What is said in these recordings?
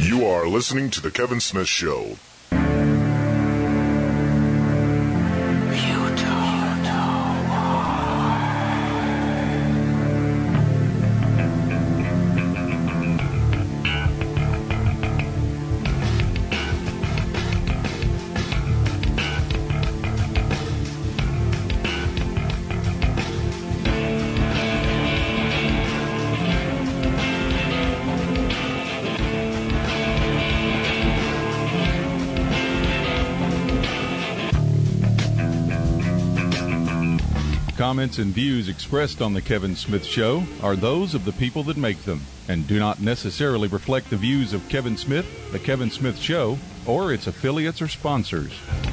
You are listening to The Kevin Smith Show. Comments and views expressed on The Kevin Smith Show are those of the people that make them and do not necessarily reflect the views of Kevin Smith, The Kevin Smith Show, or its affiliates or sponsors.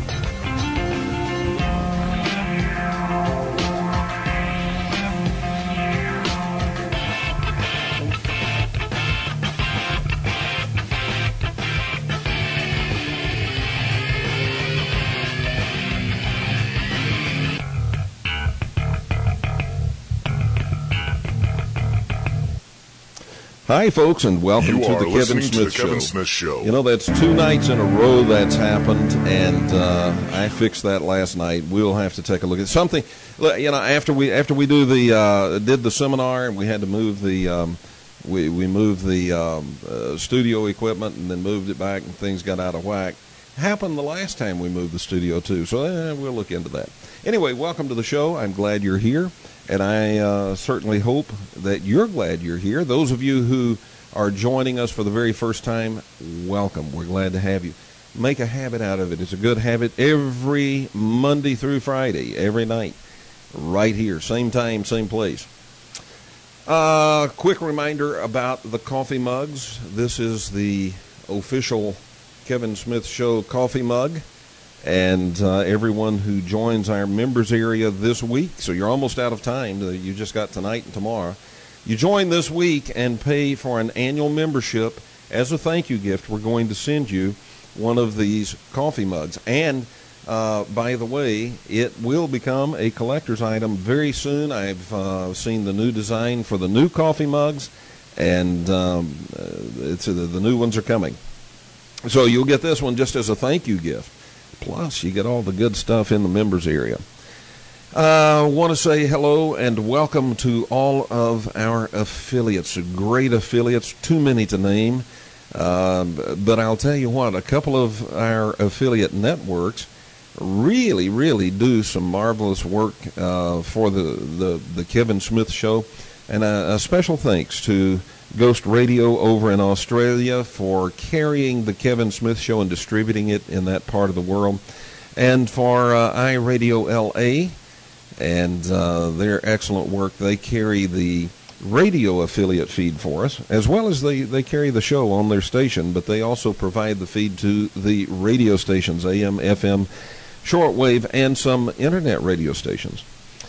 Hi, folks, and welcome to the Kevin Smith Show. You know, that's 2 nights in a row that's happened, and I fixed that last night. We'll have to take a look at something. You know, after we do did the seminar, and we had to move the we moved the studio equipment, and then moved it back, and things got out of whack. Happened the last time we moved the studio too, so we'll look into that. Anyway, welcome to the show. I'm glad you're here. And I certainly hope that you're glad you're here. Those of you who are joining us for the very first time, welcome. We're glad to have you. Make a habit out of it. It's a good habit every Monday through Friday, every night, right here, same time, same place. Quick reminder about the coffee mugs. This is the official Kevin Smith Show coffee mug. And everyone who joins our members area this week, so you're almost out of time. You just got tonight and tomorrow. You join this week and pay for an annual membership. As a thank you gift, we're going to send you one of these coffee mugs. And, by the way, it will become a collector's item very soon. I've seen the new design for the new coffee mugs, and the new ones are coming. So you'll get this one just as a thank you gift. Plus, you get all the good stuff in the members area. I want to say hello and welcome to all of our affiliates, great affiliates, too many to name. But I'll tell you what, a couple of our affiliate networks really, really do some marvelous work for the Kevin Smith Show. And a special thanks to Ghost Radio over in Australia for carrying the Kevin Smith Show and distributing it in that part of the world, and for iRadio LA and their excellent work. They carry the radio affiliate feed for us, as well as they carry the show on their station, but they also provide the feed to the radio stations, AM, FM, shortwave, and some internet radio stations.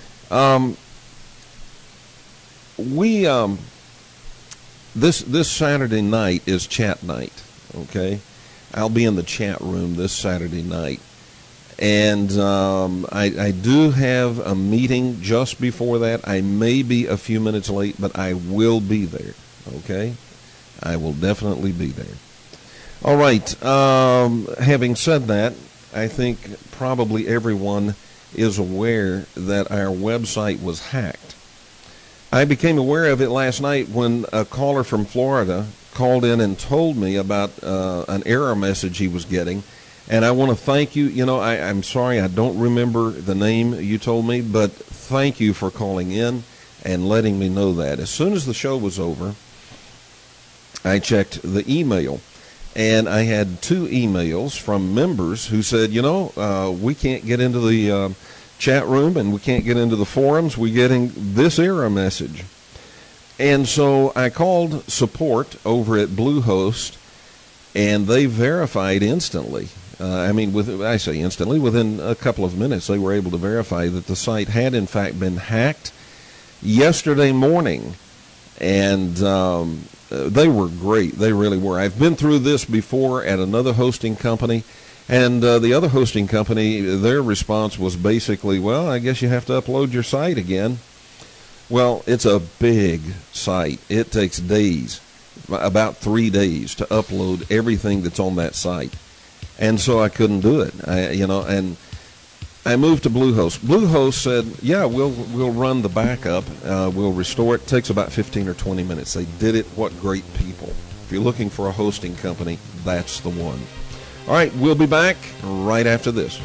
This Saturday night is chat night, okay? I'll be in the chat room this Saturday night. And I do have a meeting just before that. I may be a few minutes late, but I will be there, okay? I will definitely be there. All right, having said that, I think probably everyone is aware that our website was hacked. I became aware of it last night when a caller from Florida called in and told me about an error message he was getting. And I want to thank you. You know, I'm sorry, I don't remember the name you told me, but thank you for calling in and letting me know that. As soon as the show was over, I checked the email. And I had 2 emails from members who said, you know, we can't get into the chat room and we can't get into the forums. We're getting this error message. And so I called support over at Bluehost, and they verified instantly. I say instantly, within a couple of minutes, they were able to verify that the site had in fact been hacked yesterday morning. And they were great. They really were. I've been through this before at another hosting company, and the other hosting company, their response was basically, well, I guess you have to upload your site again. Well, it's a big site. It takes days. about 3 days to upload everything that's on that site. And so I couldn't do it. And I moved to Bluehost. Bluehost said, yeah, we'll run the backup. We'll restore it. It takes about 15 or 20 minutes. They did it. What great people. If you're looking for a hosting company, that's the one. All right, we'll be back right after this.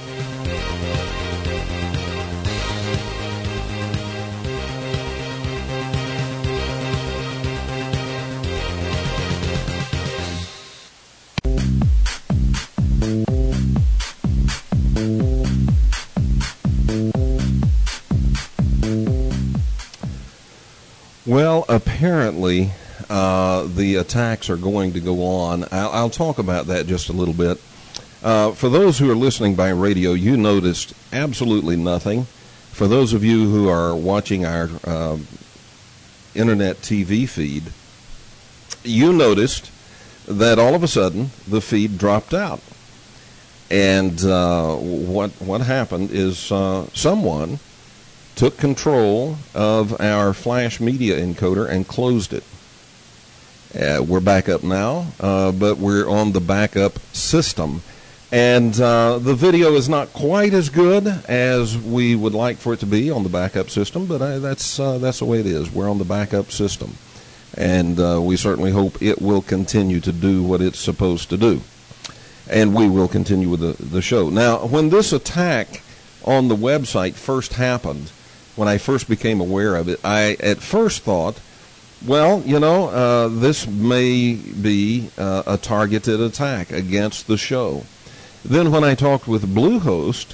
Well, apparently, the attacks are going to go on. I'll talk about that just a little bit. For those who are listening by radio, you noticed absolutely nothing. For those of you who are watching our internet TV feed, you noticed that all of a sudden the feed dropped out. And what happened is someone took control of our flash media encoder and closed it. We're back up now, but we're on the backup system. And the video is not quite as good as we would like for it to be on the backup system, but that's the way it is. We're on the backup system. And we certainly hope it will continue to do what it's supposed to do. And we will continue with the show. Now, when this attack on the website first happened, when I first became aware of it, I at first thought, well, this may be a targeted attack against the show. Then when I talked with Bluehost,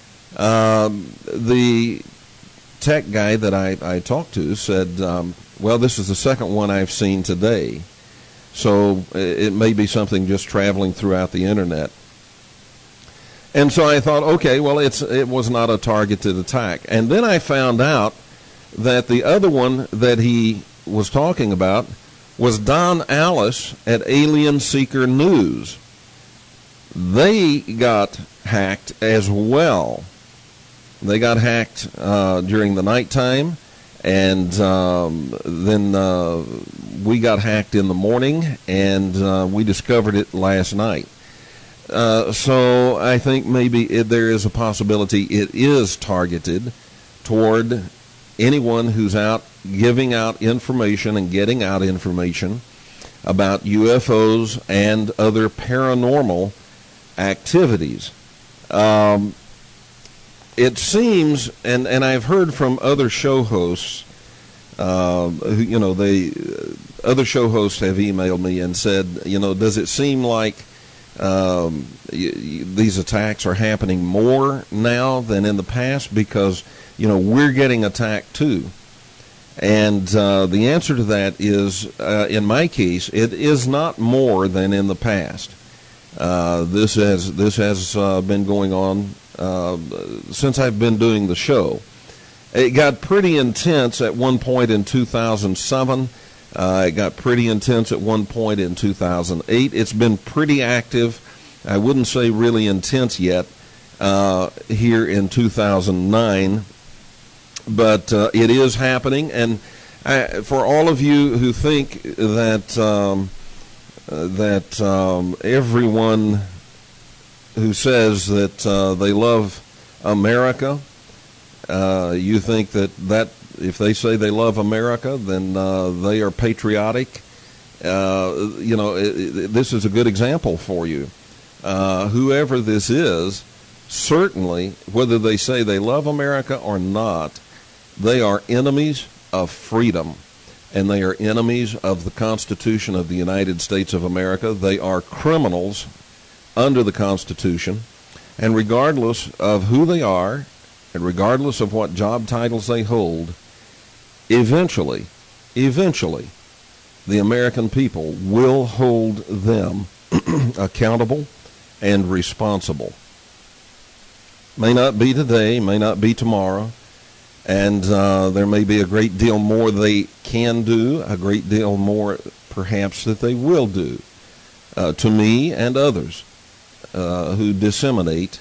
the tech guy that I talked to said, well, this is the second one I've seen today. So it may be something just traveling throughout the internet. And so I thought, okay, well, it was not a targeted attack. And then I found out that the other one that he was talking about was Don Alice at Alien Seeker News. They got hacked as well. They got hacked during the nighttime, and then we got hacked in the morning, and we discovered it last night. So I think maybe there is a possibility it is targeted toward anyone who's out giving out information and getting out information about UFOs and other paranormal activities. It seems, and I've heard from other show hosts, other show hosts have emailed me and said, does it seem like these attacks are happening more now than in the past? Because, we're getting attacked too. And the answer to that is, in my case, it is not more than in the past. This has been going on since I've been doing the show. It got pretty intense at one point in 2007. It got pretty intense at one point in 2008. It's been pretty active. I wouldn't say really intense yet here in 2009, but it is happening. And for all of you who think that everyone who says that they love America, you think that if they say they love America, then they are patriotic. This is a good example for you. Whoever this is, certainly, whether they say they love America or not, they are enemies of freedom, and they are enemies of the Constitution of the United States of America. They are criminals under the Constitution, and regardless of who they are, and regardless of what job titles they hold, eventually, the American people will hold them accountable and responsible. May not be today, may not be tomorrow, and there may be a great deal more they can do, a great deal more perhaps that they will do to me and others who disseminate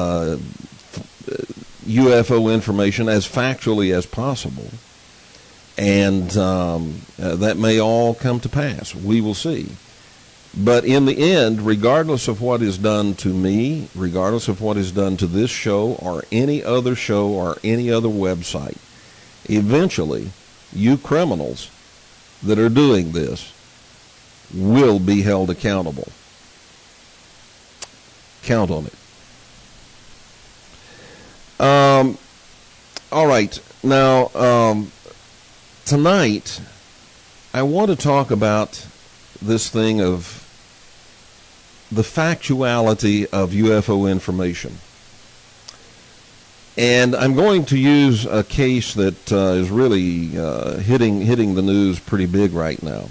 UFO information as factually as possible. And that may all come to pass. We will see. But in the end, regardless of what is done to me, regardless of what is done to this show or any other show or any other website, eventually, you criminals that are doing this will be held accountable. Count on it. All right. Now, tonight, I want to talk about this thing of the factuality of UFO information. And I'm going to use a case that is really hitting the news pretty big right now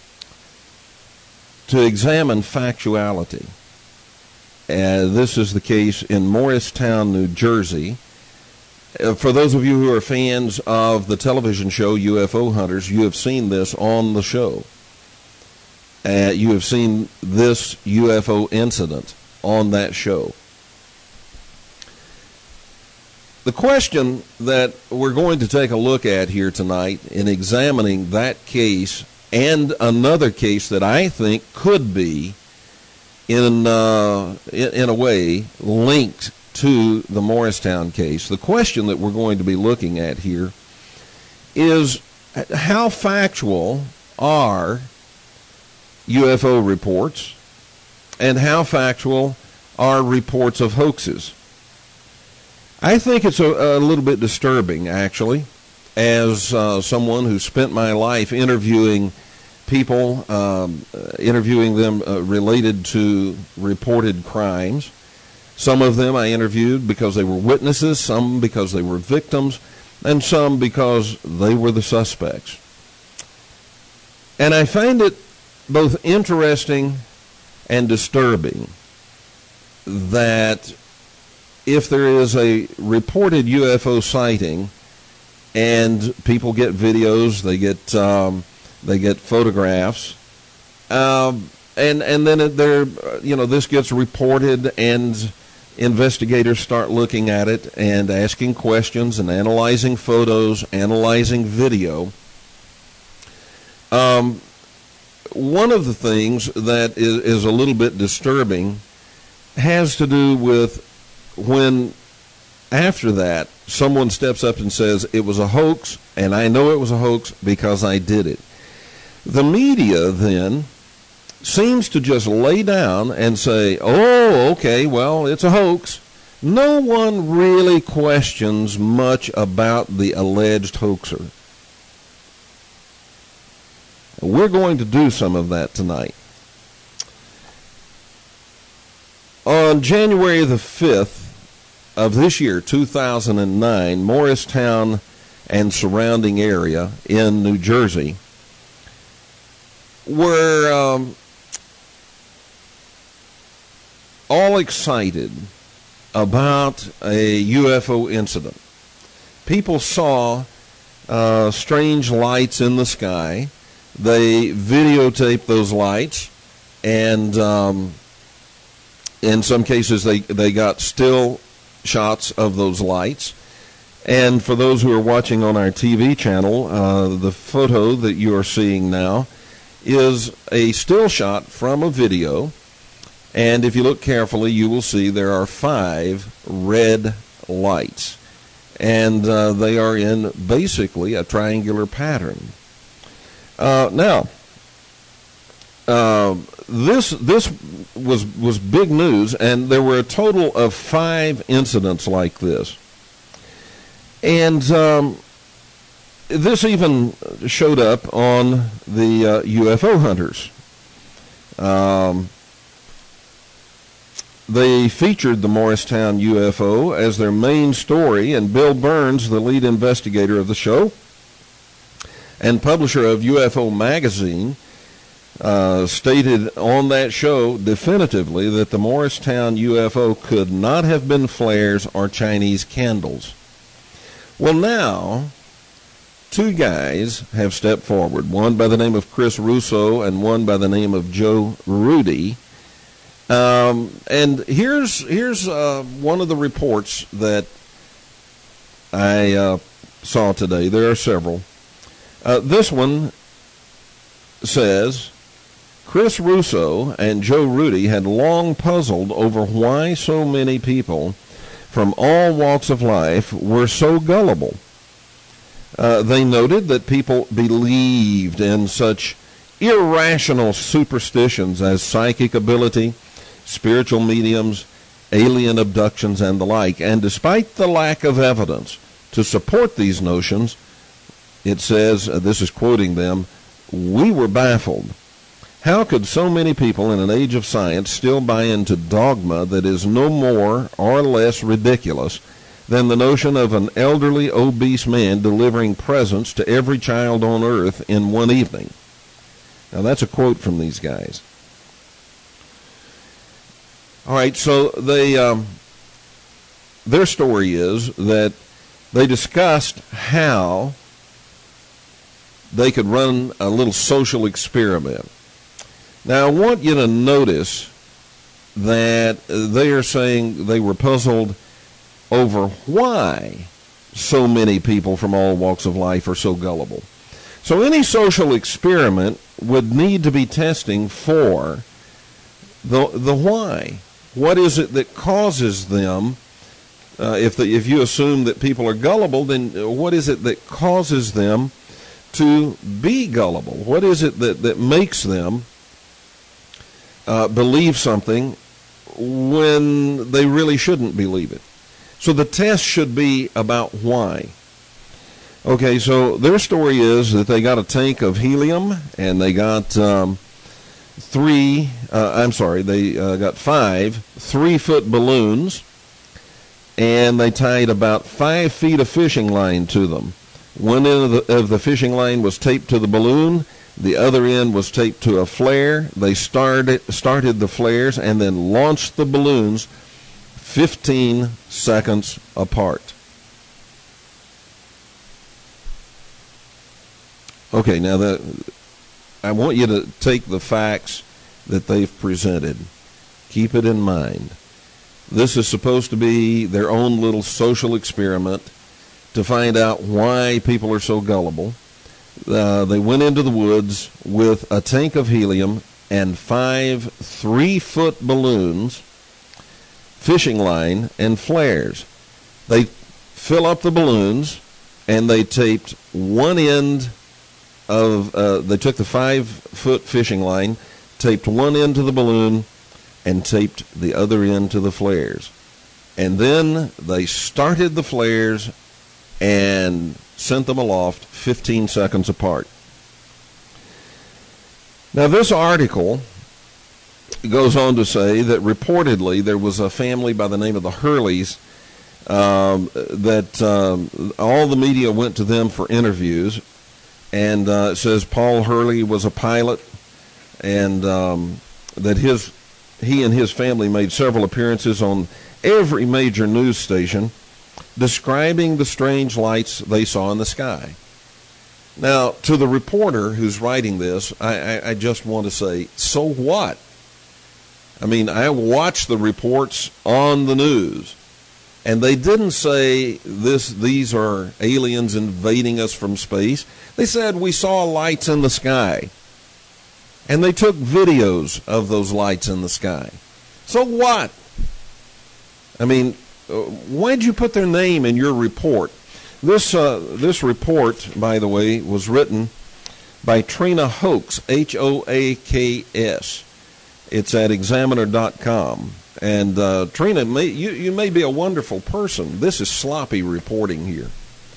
to examine factuality. This is the case in Morristown, New Jersey. For those of you who are fans of the television show UFO Hunters, you have seen this on the show. You have seen this UFO incident on that show. The question that we're going to take a look at here tonight in examining that case and another case that I think could be in a way linked to the Morristown case. The question that we're going to be looking at here is how factual are UFO reports and how factual are reports of hoaxes. I think it's a little bit disturbing, actually, as someone who spent my life interviewing people, interviewing them related to reported crimes. Some of them I interviewed because they were witnesses, some because they were victims, and some because they were the suspects. And I find it both interesting and disturbing that if there is a reported UFO sighting and people get videos, they get photographs, and then this gets reported and investigators start looking at it and asking questions and analyzing photos, analyzing video. One of the things that is a little bit disturbing has to do with when, after that, someone steps up and says, it was a hoax, and I know it was a hoax because I did it. The media then seems to just lay down and say, oh, okay, well, it's a hoax. No one really questions much about the alleged hoaxer. We're going to do some of that tonight. On January the 5th of this year, 2009, Morristown and surrounding area in New Jersey were all excited about a UFO incident. People saw strange lights in the sky. They videotaped those lights, and in some cases they got still shots of those lights. And for those who are watching on our TV channel, the photo that you are seeing now is a still shot from a video. And if you look carefully, you will see there are 5 red lights. And they are in basically a triangular pattern. Now, this was big news, and there were a total of 5 incidents like this. And this even showed up on the UFO Hunters. They featured the Morristown UFO as their main story, and Bill Burns, the lead investigator of the show and publisher of UFO Magazine, stated on that show definitively that the Morristown UFO could not have been flares or Chinese candles. Well, now, 2 guys have stepped forward, one by the name of Chris Russo and one by the name of Joe Rudy. And here's one of the reports that I saw today. There are several. This one says, Chris Russo and Joe Rudy had long puzzled over why so many people from all walks of life were so gullible. They noted that people believed in such irrational superstitions as psychic ability, spiritual mediums, alien abductions, and the like. And despite the lack of evidence to support these notions, it says, this is quoting them, we were baffled. How could so many people in an age of science still buy into dogma that is no more or less ridiculous than the notion of an elderly, obese man delivering presents to every child on earth in one evening? Now, that's a quote from these guys. All right, so their story is that they discussed how they could run a little social experiment. Now, I want you to notice that they are saying they were puzzled over why so many people from all walks of life are so gullible. So any social experiment would need to be testing for the why. What is it that causes them? If you assume that people are gullible, then what is it that causes them to be gullible? What is it that makes them believe something when they really shouldn't believe it? So the test should be about why. Okay, so their story is that they got a tank of helium, and they got they got 5 3-foot balloons, and they tied about 5 feet of fishing line to them. One end of the fishing line was taped to the balloon. The other end was taped to a flare. They started the flares and then launched the balloons 15 seconds apart. Okay, now I want you to take the facts that they've presented. Keep it in mind. This is supposed to be their own little social experiment to find out why people are so gullible. They went into the woods with a tank of helium and 5 3-foot balloons, fishing line, and flares. They fill up the balloons, and they taped one end of, they took the 5-foot fishing line, taped one end to the balloon, and taped the other end to the flares. And then they started the flares and sent them aloft 15 seconds apart. Now, this article goes on to say that reportedly there was a family by the name of the Hurleys that all the media went to them for interviews, and it says Paul Hurley was a pilot, and that he and his family made several appearances on every major news station describing the strange lights they saw in the sky. Now, to the reporter who's writing this, I just want to say, so what? I mean, I watched the reports on the news, and they didn't say these are aliens invading us from space. They said we saw lights in the sky, and they took videos of those lights in the sky. So what? I mean, why'd you put their name in your report? This report, by the way, was written by Trina Hoax, Hoaks. It's at Examiner.com. And Trina, you may be a wonderful person. This is sloppy reporting here.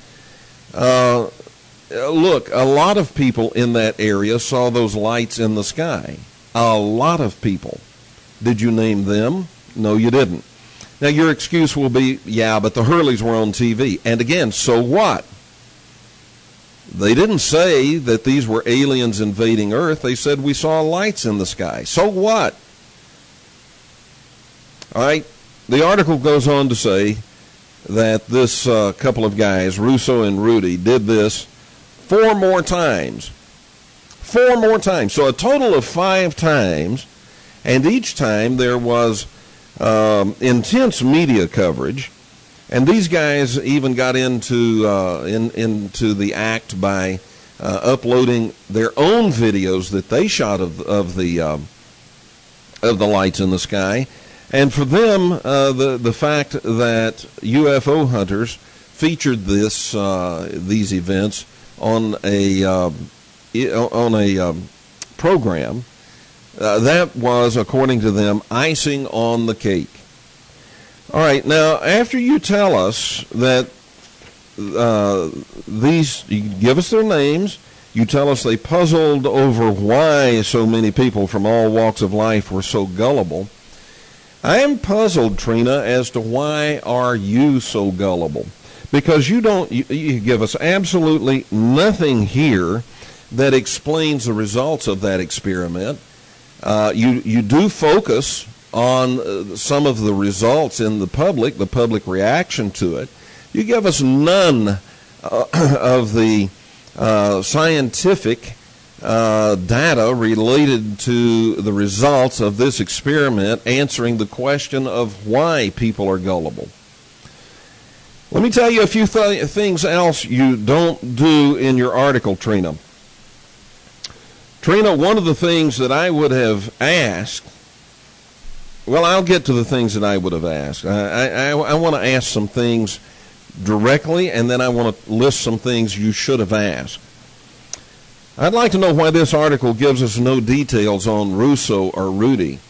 Look, a lot of people in that area saw those lights in the sky. A lot of people. Did you name them? No, you didn't. Now, your excuse will be, yeah, but the Hurleys were on TV. And again, so what? They didn't say that these were aliens invading Earth. They said we saw lights in the sky. So what? All right. The article goes on to say that this couple of guys, Russo and Rudy, did this 4 more times. 4 more times. So a total of 5 times. And each time there was intense media coverage, and these guys even got into the act by uploading their own videos that they shot of the lights in the sky. And for them, the fact that UFO hunters featured these events on a program, that was, according to them, icing on the cake. All right, now after you tell us that you give us their names, you tell us they puzzled over why so many people from all walks of life were so gullible. I am puzzled, Trina, as to why are you so gullible? Because you give us absolutely nothing here that explains the results of that experiment. You do focus on some of the results in the public reaction to it. You give us none of the scientific data related to the results of this experiment, answering the question of why people are gullible. Let me tell you a few things else you don't do in your article, Trina. Trina, one of the things that I would have asked, well, I'll get to the things that I would have asked. I want to ask some things directly, and then I want to list some things you should have asked. I'd like to know why this article gives us no details on Russo or Rudy.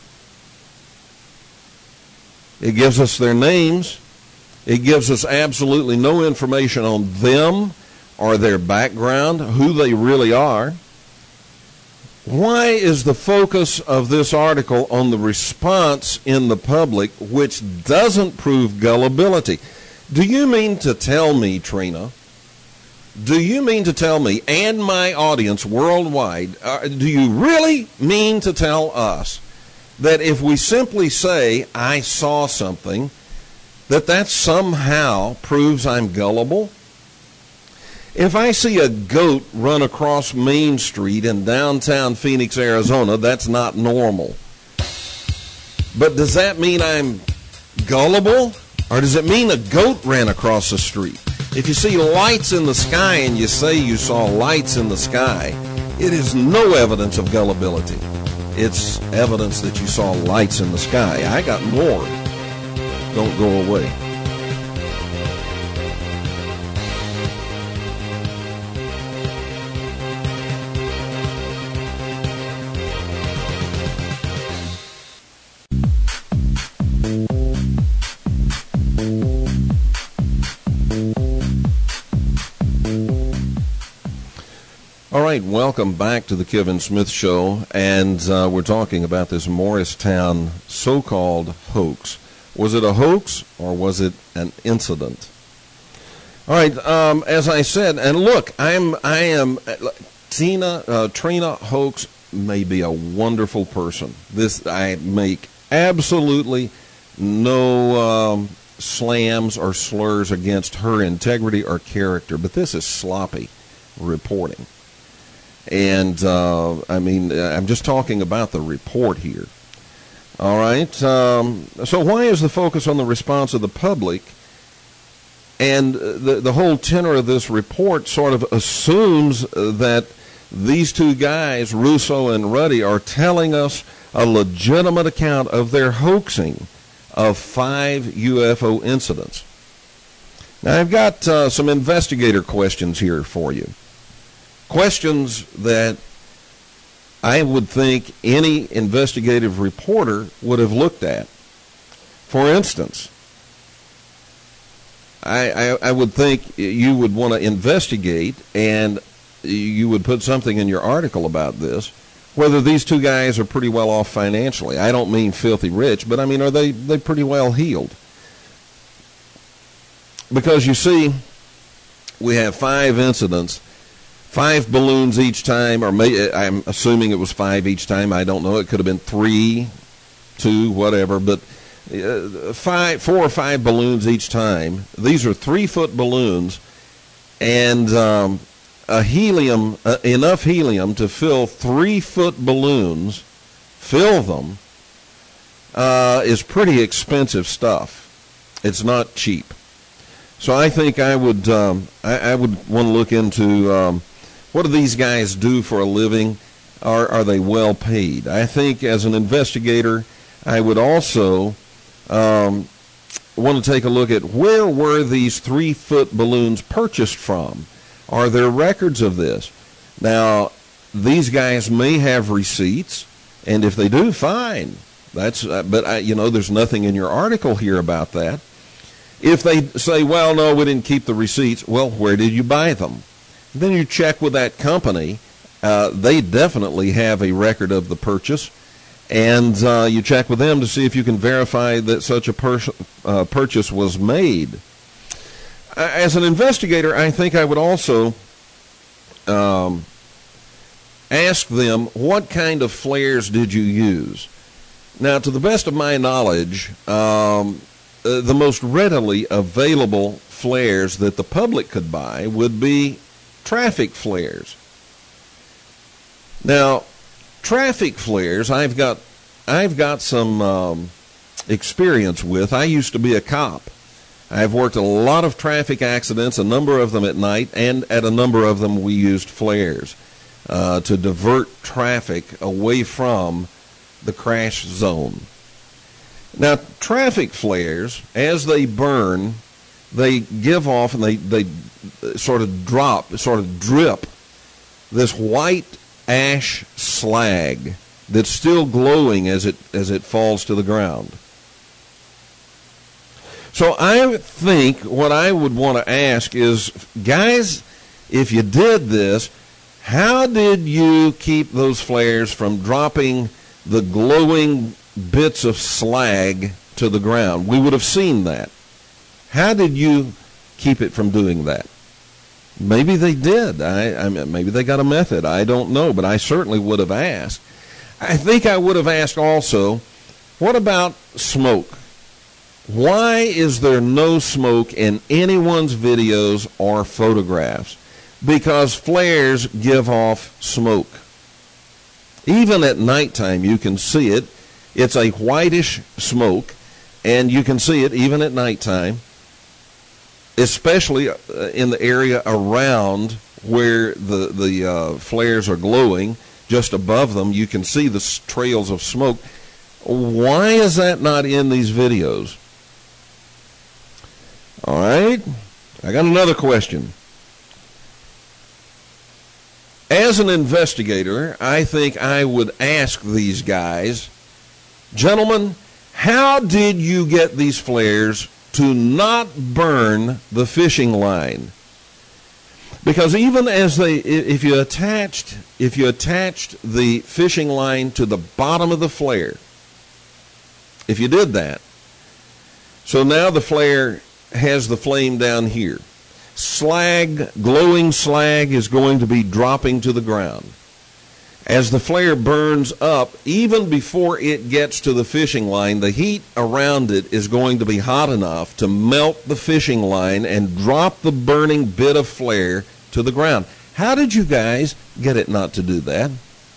It gives us their names. It gives us absolutely no information on them or their background, who they really are. Why is the focus of this article on the response in the public, which doesn't prove gullibility? Do you mean to tell me, Trina, do you mean to tell me and my audience worldwide, do you really mean to tell us that if we simply say, I saw something, that somehow proves I'm gullible? If I see a goat run across Main Street in downtown Phoenix, Arizona, that's not normal. But does that mean I'm gullible? Or does it mean a goat ran across the street? If you see lights in the sky and you say you saw lights in the sky, it is no evidence of gullibility. It's evidence that you saw lights in the sky. I got more. Don't go away. All right, welcome back to the Kevin Smith Show, and we're talking about this Morristown so-called hoax. Was it a hoax or was it an incident? All right, as I said, and look, I am Trina Hoax may be a wonderful person. I make absolutely no slams or slurs against her integrity or character, but this is sloppy reporting. And, I'm just talking about the report here. All right. So why is the focus on the response of the public? And the whole tenor of this report sort of assumes that these two guys, Russo and Ruddy, are telling us a legitimate account of their hoaxing of 5 UFO incidents. Now, I've got some investigator questions here for you. Questions that I would think any investigative reporter would have looked at. For instance, I would think you would want to investigate, and you would put something in your article about this, whether these two guys are pretty well off financially. I don't mean filthy rich, but I mean, are they pretty well heeled? Because you see, we have 5 incidents, 5 balloons each time, or I'm assuming it was 5 each time. I don't know. It could have been 3, 2, whatever, but 4 or 5 balloons each time. These are 3-foot balloons, and enough helium to fill 3-foot balloons, fill them, is pretty expensive stuff. It's not cheap. So I think I would want to look into what do these guys do for a living? Are they well paid? I think as an investigator, I would also want to take a look at where were these 3-foot balloons purchased from? Are there records of this? Now, these guys may have receipts, and if they do, fine. There's nothing in your article here about that. If they say, well, no, we didn't keep the receipts, well, where did you buy them? Then you check with that company. They definitely have a record of the purchase, and you check with them to see if you can verify that such a purchase was made. As an investigator, I think I would also ask them, what kind of flares did you use? Now, to the best of my knowledge, the most readily available flares that the public could buy would be traffic flares. Now, traffic flares, I've got some experience with. I used to be a cop. I've worked a lot of traffic accidents, a number of them at night, and at a number of them we used flares to divert traffic away from the crash zone. Now, traffic flares, as they burn, they give off and they sort of drip this white ash slag that's still glowing as it falls to the ground. So I think what I would want to ask is, guys, if you did this, how did you keep those flares from dropping the glowing bits of slag to the ground? We would have seen that. How did you keep it from doing that? Maybe they did. Maybe they got a method. I don't know, but I certainly would have asked. I think I would have asked also, what about smoke? Why is there no smoke in anyone's videos or photographs? Because flares give off smoke. Even at nighttime, you can see it. It's a whitish smoke, and you can see it even at nighttime, especially in the area around where the flares are glowing. Just above them, you can see the trails of smoke. Why is that not in these videos? All right, I got another question. As an investigator, I think I would ask these guys, gentlemen, how did you get these flares to not burn the fishing line? Because even as if you attached the fishing line to the bottom of the flare, if you did that, so now the flare has the flame down here. Slag, glowing slag, is going to be dropping to the ground. As the flare burns up, even before it gets to the fishing line, the heat around it is going to be hot enough to melt the fishing line and drop the burning bit of flare to the ground. How did you guys get it not to do that?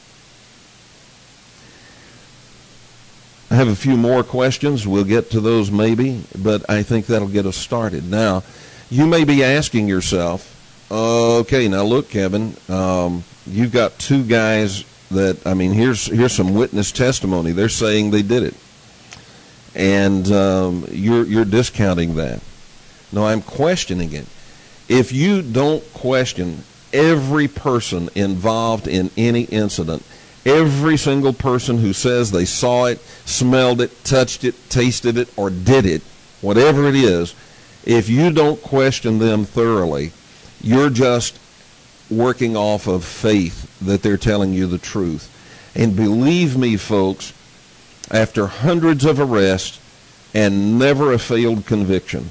I have a few more questions. We'll get to those maybe, but I think that'll get us started. Now, you may be asking yourself, okay, now look, Kevin, you've got two guys that, here's some witness testimony. They're saying they did it. And you're discounting that. No, I'm questioning it. If you don't question every person involved in any incident, every single person who says they saw it, smelled it, touched it, tasted it, or did it, whatever it is, if you don't question them thoroughly, you're just working off of faith that they're telling you the truth. And believe me, folks, after hundreds of arrests and never a failed conviction,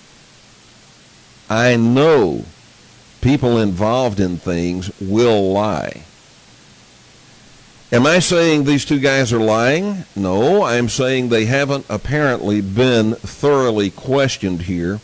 I know people involved in things will lie. Am I saying these two guys are lying? No, I'm saying they haven't apparently been thoroughly questioned here.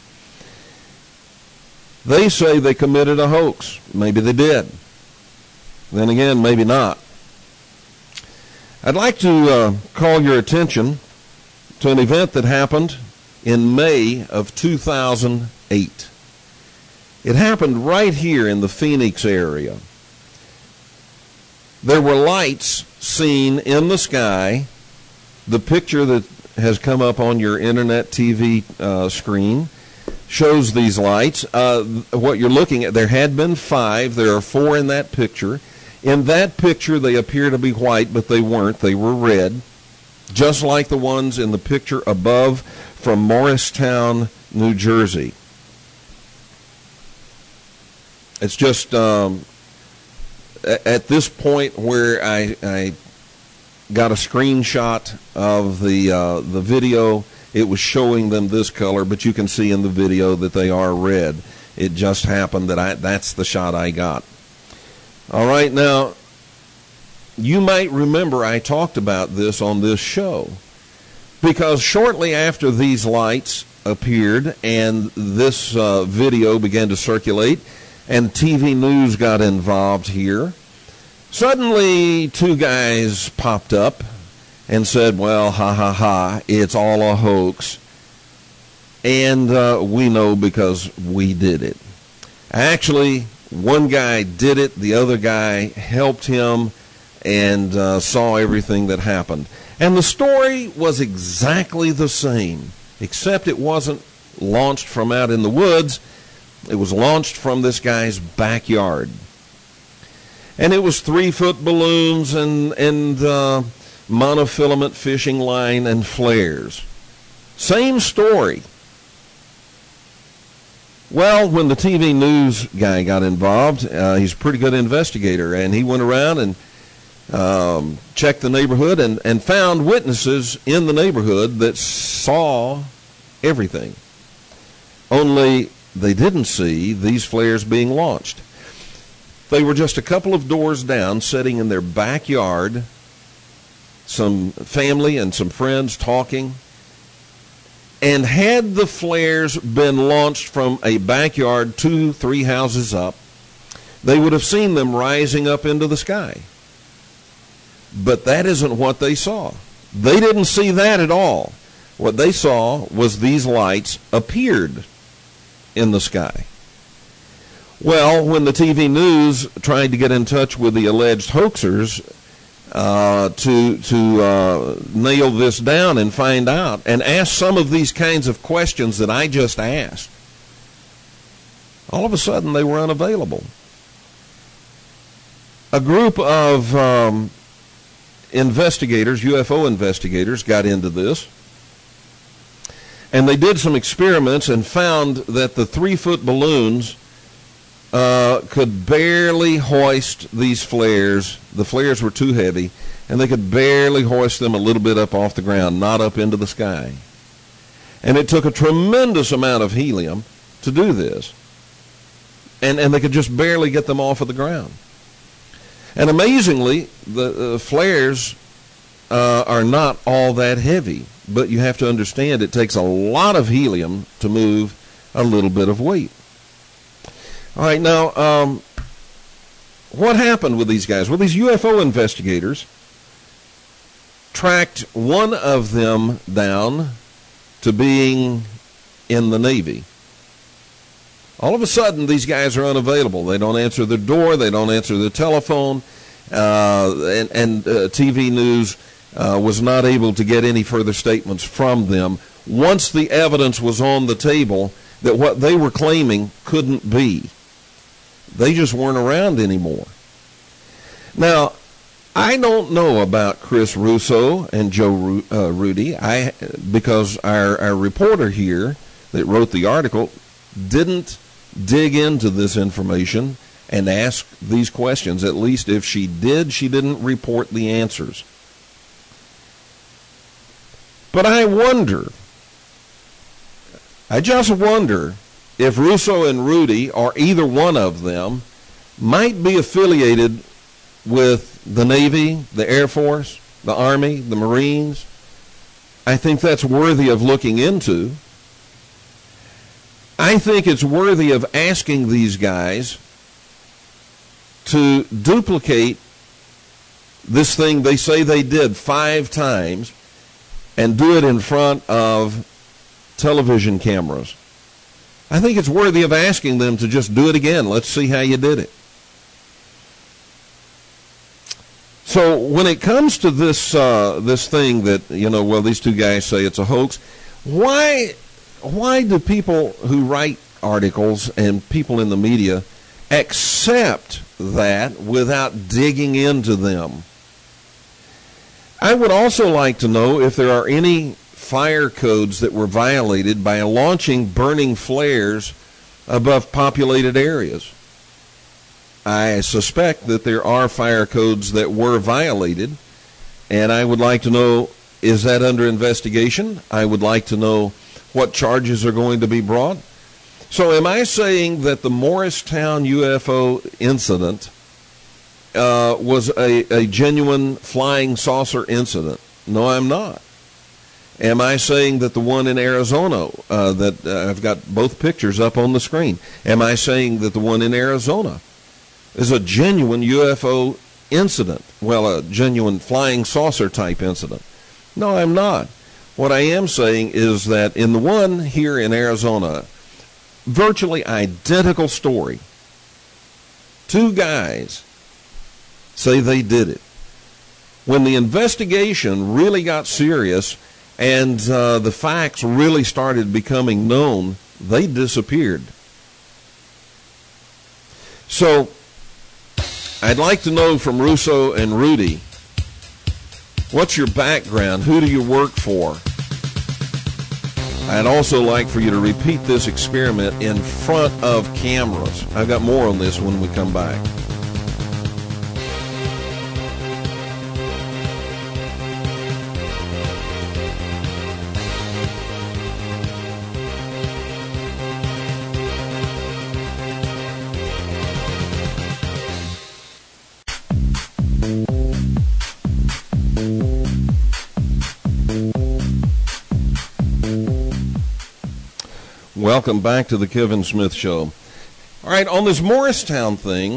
They say they committed a hoax. Maybe they did. Then again, maybe not. I'd like to call your attention to an event that happened in May of 2008. It happened right here in the Phoenix area. there were lights seen in the sky. The picture that has come up on your internet TV screen shows these lights. What you're looking at, there had been 5. There are 4 in that picture. In that picture, they appear to be white, but they weren't. They were red, just like the ones in the picture above from Morristown, New Jersey. It's just at this point where I got a screenshot of the video. It was showing them this color, but you can see in the video that they are red. It just happened that that's the shot I got. All right, now, you might remember I talked about this on this show, because shortly after these lights appeared and this video began to circulate and TV news got involved here, suddenly 2 guys popped up and said, well, ha, ha, ha, it's all a hoax. And we know because we did it. Actually, one guy did it, the other guy helped him and saw everything that happened. And the story was exactly the same, except it wasn't launched from out in the woods. It was launched from this guy's backyard. And it was 3-foot balloons and monofilament fishing line and flares. Same story. Well, when the TV news guy got involved, he's a pretty good investigator, and he went around and checked the neighborhood and found witnesses in the neighborhood that saw everything. Only they didn't see these flares being launched. They were just a couple of doors down, sitting in their backyard, some family and some friends talking. And had the flares been launched from a backyard 2-3 houses up, they would have seen them rising up into the sky. But that isn't what they saw. They didn't see that at all. What they saw was these lights appeared in the sky. Well, when the TV news tried to get in touch with the alleged hoaxers to nail this down and find out and ask some of these kinds of questions that I just asked, all of a sudden they were unavailable. A group of investigators, UFO investigators, got into this. And they did some experiments and found that the 3-foot balloons could barely hoist these flares. The flares were too heavy, and they could barely hoist them a little bit up off the ground, not up into the sky. And it took a tremendous amount of helium to do this. And they could just barely get them off of the ground. And amazingly, the flares are not all that heavy. But you have to understand it takes a lot of helium to move a little bit of weight. All right, now, what happened with these guys? Well, these UFO investigators tracked one of them down to being in the Navy. All of a sudden, these guys are unavailable. They don't answer their door. They don't answer their telephone. And TV news was not able to get any further statements from them once the evidence was on the table that what they were claiming couldn't be. They just weren't around anymore. Now, I don't know about Chris Russo and Joe Rudy, because our reporter here that wrote the article didn't dig into this information and ask these questions. At least if she did, she didn't report the answers. But I just wonder if Russo and Rudy, or either one of them, might be affiliated with the Navy, the Air Force, the Army, the Marines. I think that's worthy of looking into. I think it's worthy of asking these guys to duplicate this thing they say they did 5 times and do it in front of television cameras. I think it's worthy of asking them to just do it again. Let's see how you did it. So when it comes to this this thing that, well, these two guys say it's a hoax, why do people who write articles and people in the media accept that without digging into them? I would also like to know if there are any fire codes that were violated by launching burning flares above populated areas. I suspect that there are fire codes that were violated, and I would like to know, is that under investigation? I would like to know what charges are going to be brought. So am I saying that the Morristown UFO incident was a genuine flying saucer incident? No, I'm not. Am I saying that the one in Arizona, that I've got both pictures up on the screen, am I saying that the one in Arizona is a genuine UFO incident? Well, a genuine flying saucer type incident? No, I'm not. What I am saying is that in the one here in Arizona, virtually identical story, two guys say they did it. When the investigation really got serious and the facts really started becoming known, they disappeared. So I'd like to know from Russo and Rudy, what's your background? Who do you work for? I'd also like for you to repeat this experiment in front of cameras. I've got more on this when we come back. Welcome back to the Kevin Smith Show. All right, on this Morristown thing,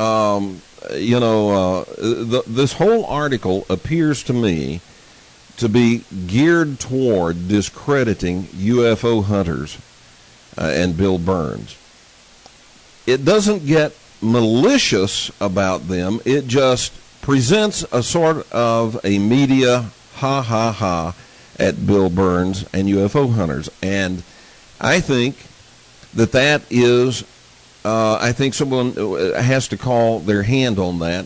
this whole article appears to me to be geared toward discrediting UFO hunters and Bill Burns. It doesn't get malicious about them. It just presents a sort of a media ha-ha-ha at Bill Burns and UFO hunters. And I think that is, I think someone has to call their hand on that.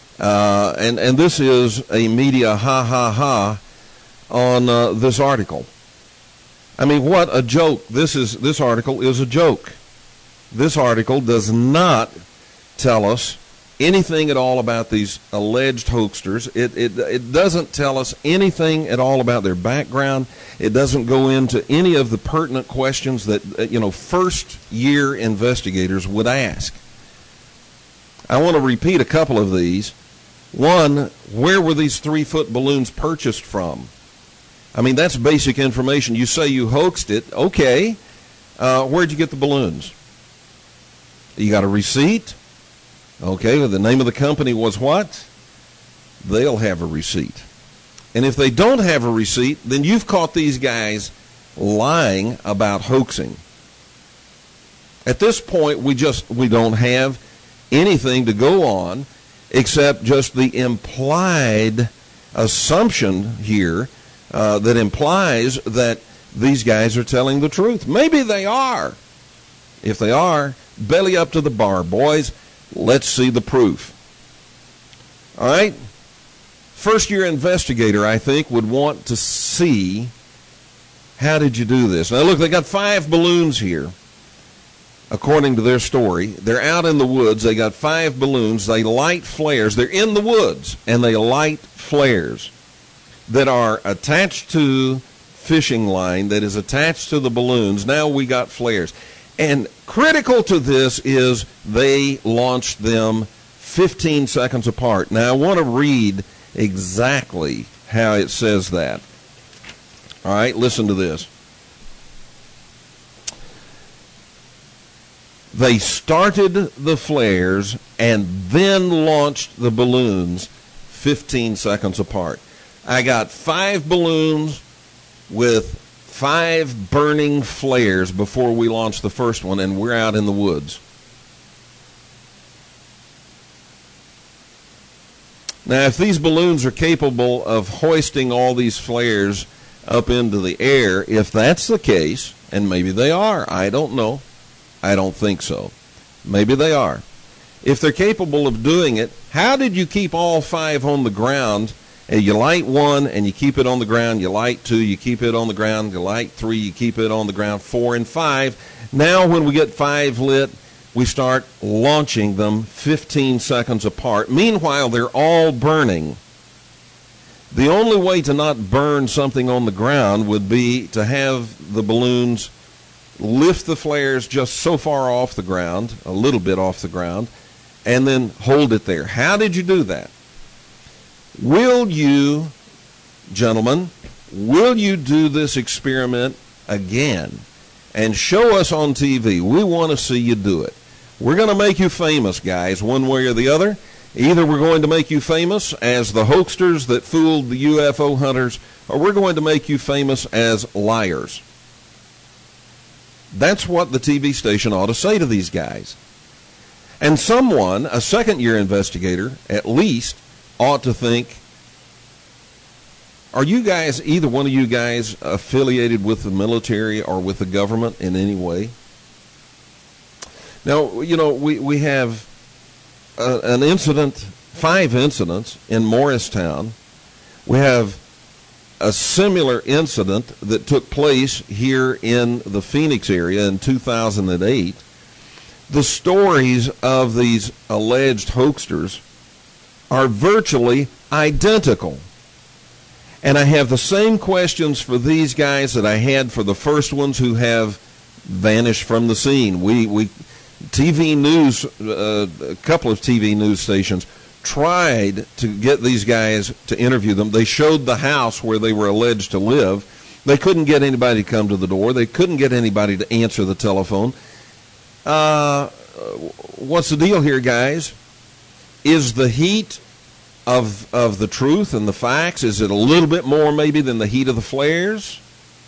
And this is a media ha-ha-ha on this article. I mean, what a joke. This article is a joke. This article does not tell us anything at all about these alleged hoaxers. It doesn't tell us anything at all about their background. It doesn't go into any of the pertinent questions that first-year investigators would ask. I want to repeat a couple of these. One, where were these 3-foot balloons purchased from? I mean, that's basic information. You say you hoaxed it. Okay. Where'd you get the balloons? You got a receipt? Okay, well, the name of the company was what? They'll have a receipt. And if they don't have a receipt, then you've caught these guys lying about hoaxing. At this point, we don't have anything to go on except just the implied assumption here that implies that these guys are telling the truth. Maybe they are. If they are, belly up to the bar, boys. Let's see the proof. All right? First-year investigator, I think, would want to see, how did you do this? Now, look, they got 5 balloons here, according to their story. They're out in the woods. They got 5 balloons. They light flares. They're in the woods, and they light flares that are attached to fishing line that is attached to the balloons. Now we got flares. And critical to this is they launched them 15 seconds apart. Now, I want to read exactly how it says that. All right, listen to this. They started the flares and then launched the balloons 15 seconds apart. I got 5 balloons with 5 burning flares before we launched the first one, and we're out in the woods. Now, if these balloons are capable of hoisting all these flares up into the air, if that's the case, and maybe they are, I don't know. I don't think so. Maybe they are. If they're capable of doing it, how did you keep all 5 on the ground? And you light 1 and you keep it on the ground. You light 2, you keep it on the ground. You light 3, you keep it on the ground. 4 and 5. Now when we get 5 lit, we start launching them 15 seconds apart. Meanwhile, they're all burning. The only way to not burn something on the ground would be to have the balloons lift the flares just so far off the ground, a little bit off the ground, and then hold it there. How did you do that? Will you, gentlemen, will you do this experiment again and show us on TV? We want to see you do it. We're going to make you famous, guys, one way or the other. Either we're going to make you famous as the hoaxsters that fooled the UFO hunters, or we're going to make you famous as liars. That's what the TV station ought to say to these guys. And someone, a second-year investigator, at least, ought to think, are you guys, either one of you guys, affiliated with the military or with the government in any way? Now, you know, we have an incident, 5 incidents in Morristown. We have a similar incident that took place here in the Phoenix area in 2008. The stories of these alleged hoaxsters are virtually identical. And I have the same questions for these guys that I had for the first ones who have vanished from the scene. TV news, a couple of TV news stations tried to get these guys to interview them. They showed the house where they were alleged to live. They couldn't get anybody to come to the door. They couldn't get anybody to answer the telephone. What's the deal here, guys? Is the heat of the truth and the facts, is it a little bit more maybe than the heat of the flares?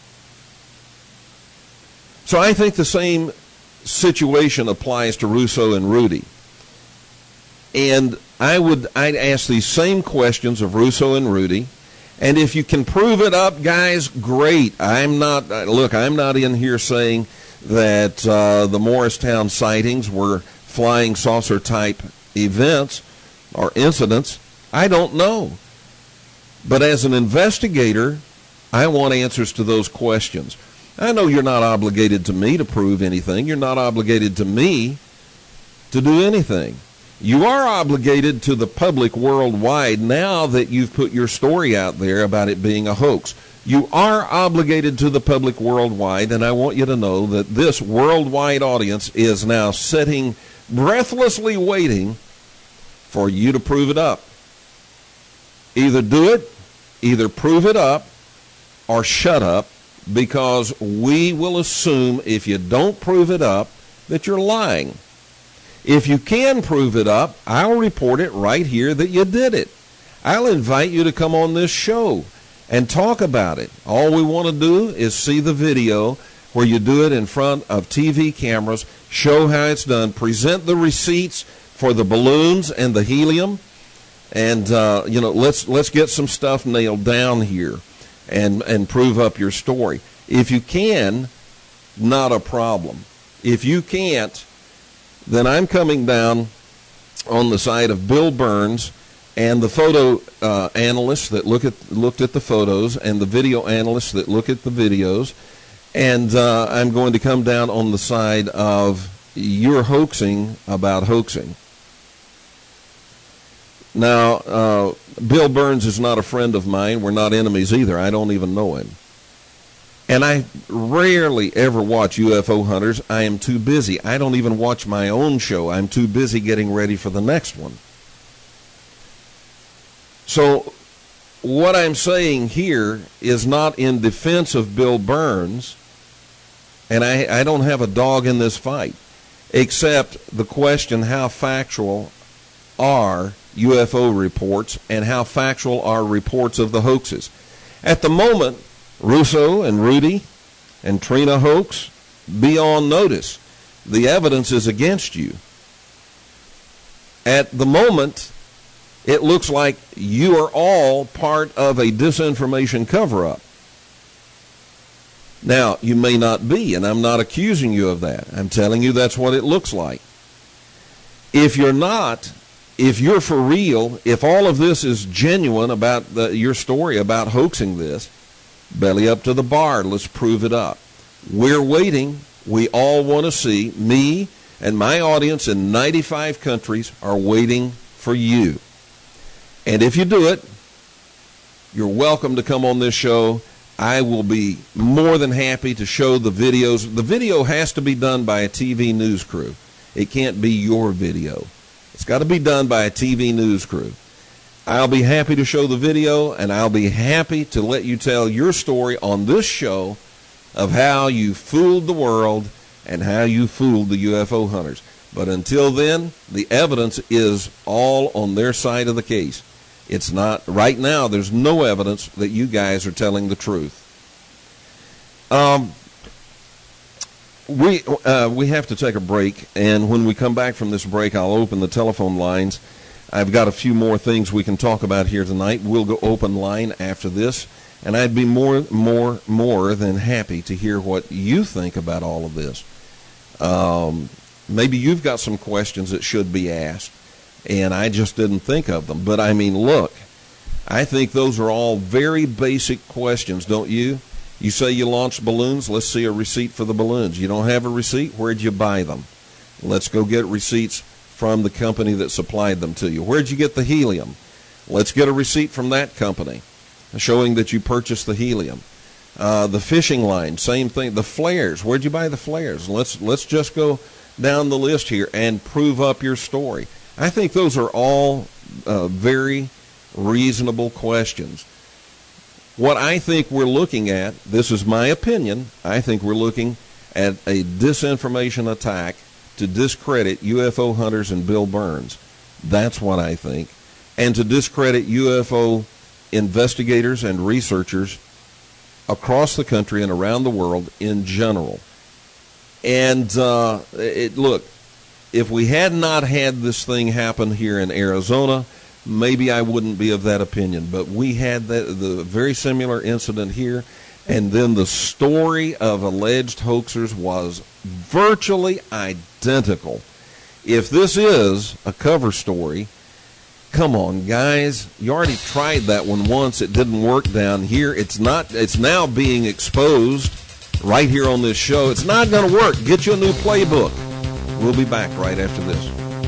So I think the same situation applies to Russo and Rudy. And I'd ask these same questions of Russo and Rudy. And if you can prove it up, guys, great. I'm not in here saying that the Morristown sightings were flying saucer type events or incidents. I don't know. But as an investigator, I want answers to those questions. I know you're not obligated to me to prove anything. You're not obligated to me to do anything. You are obligated to the public worldwide now that you've put your story out there about it being a hoax. You are obligated to the public worldwide, and I want you to know that this worldwide audience is now sitting breathlessly waiting for you to prove it up. Either do it, either prove it up, or shut up, because we will assume if you don't prove it up that you're lying. If you can prove it up, I'll report it right here that you did it. I'll invite you to come on this show and talk about it. All we want to do is see the video where you do it in front of TV cameras, show how it's done, present the receipts for the balloons and the helium, and let's get some stuff nailed down here and prove up your story. If you can, not a problem. If you can't, then I'm coming down on the side of Bill Burns and the photo analysts that looked at the photos and the video analysts that look at the videos, and I'm going to come down on the side of you're hoaxing about hoaxing. Now, Bill Burns is not a friend of mine. We're not enemies either. I don't even know him. And I rarely ever watch UFO Hunters. I am too busy. I don't even watch my own show. I'm too busy getting ready for the next one. So what I'm saying here is not in defense of Bill Burns, and I don't have a dog in this fight, except the question, how factual are UFO reports and how factual are reports of the hoaxes? At the moment, Russo and Rudy and Trina hoax, be on notice. The evidence is against you. At the moment, It looks like you are all part of a disinformation cover-up. Now, you may not be, and I'm not accusing you of that. I'm telling you that's what it looks like. If you're not, if you're for real, if all of this is genuine about your story about hoaxing this, belly up to the bar. Let's prove it up. We're waiting. We all want to see. Me and my audience in 95 countries are waiting for you. And if you do it, you're welcome to come on this show. I will be more than happy to show the videos. The video has to be done by a TV news crew. It can't be your video. It's got to be done by a TV news crew. I'll be happy to show the video, and I'll be happy to let you tell your story on this show of how you fooled the world and how you fooled the UFO hunters. But until then, the evidence is all on their side of the case. It's not, right now, there's no evidence that you guys are telling the truth. We have to take a break, and when we come back from this break, I'll open the telephone lines. I've got a few more things we can talk about here tonight. We'll go open line after this, and I'd be more than happy to hear what you think about all of this. Maybe you've got some questions that should be asked, and I just didn't think of them. But, I mean, look, I think those are all very basic questions, don't you? You say you launched balloons. Let's see a receipt for the balloons. You don't have a receipt? Where'd you buy them? Let's go get receipts from the company that supplied them to you. Where'd you get the helium? Let's get a receipt from that company showing that you purchased the helium. The fishing line, same thing. The flares, where'd you buy the flares? Let's just go down the list here and prove up your story. I think those are all very reasonable questions. What I think we're looking at, this is my opinion, I think we're looking at a disinformation attack to discredit UFO hunters and Bill Burns. That's what I think. And to discredit UFO investigators and researchers across the country and around the world in general. And look, if we had not had this thing happen here in Arizona, maybe I wouldn't be of that opinion. But we had the very similar incident here, and then the story of alleged hoaxers was virtually identical. If this is a cover story, come on, guys. You already tried that one once. It didn't work down here. It's now being exposed right here on this show. It's not going to work. Get you a new playbook. We'll be back right after this.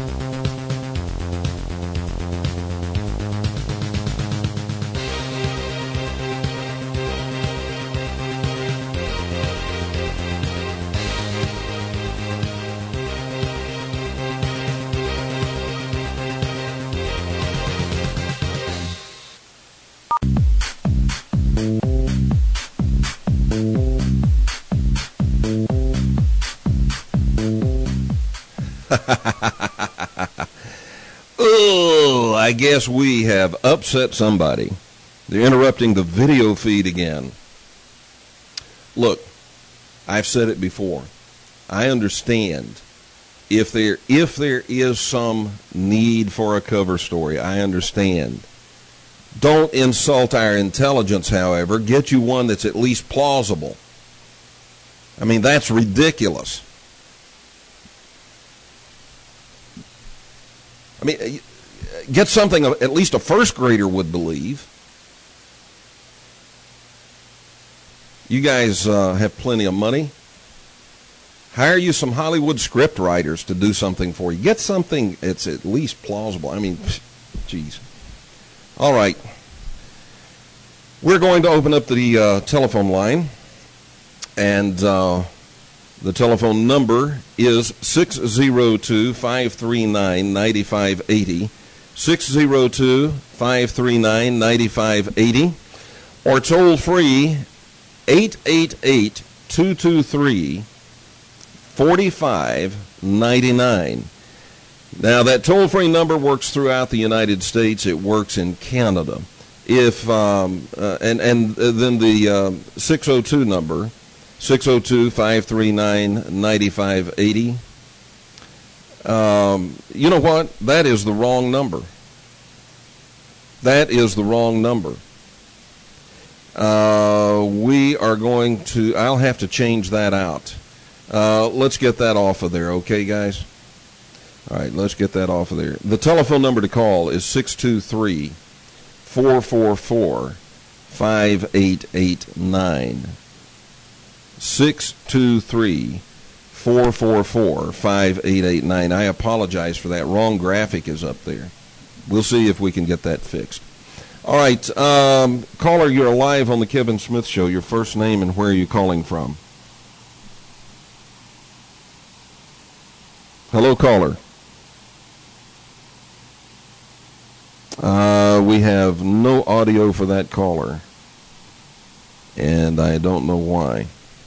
Oh, I guess we have upset somebody. They're interrupting the video feed again. Look, I've said it before. I understand if there is some need for a cover story. I understand. Don't insult our intelligence, however. Get you one that's at least plausible. I mean, that's ridiculous. I mean, get something at least a first grader would believe. You guys have plenty of money. Hire you some Hollywood script writers to do something for you. Get something that's at least plausible. I mean, geez. All right. We're going to open up the telephone line, and the telephone number is 602-539-9580, 602-539-9580, or toll free 888-223-4599. Now, that toll-free number works throughout the United States. It works in Canada. If and then the 602 number, 602-539-9580. You know what? That is the wrong number. That is the wrong number. We are going to, I'll have to change that out. Let's get that off of there, okay, guys? All right, let's get that off of there. The telephone number to call is 623-444-5889. 623-444-5889. I apologize for that. Wrong graphic is up there. We'll see if we can get that fixed. All right, caller, you're live on the Kevin Smith Show. Your first name and where are you calling from? Hello, caller. We have no audio for that caller, and I don't know why.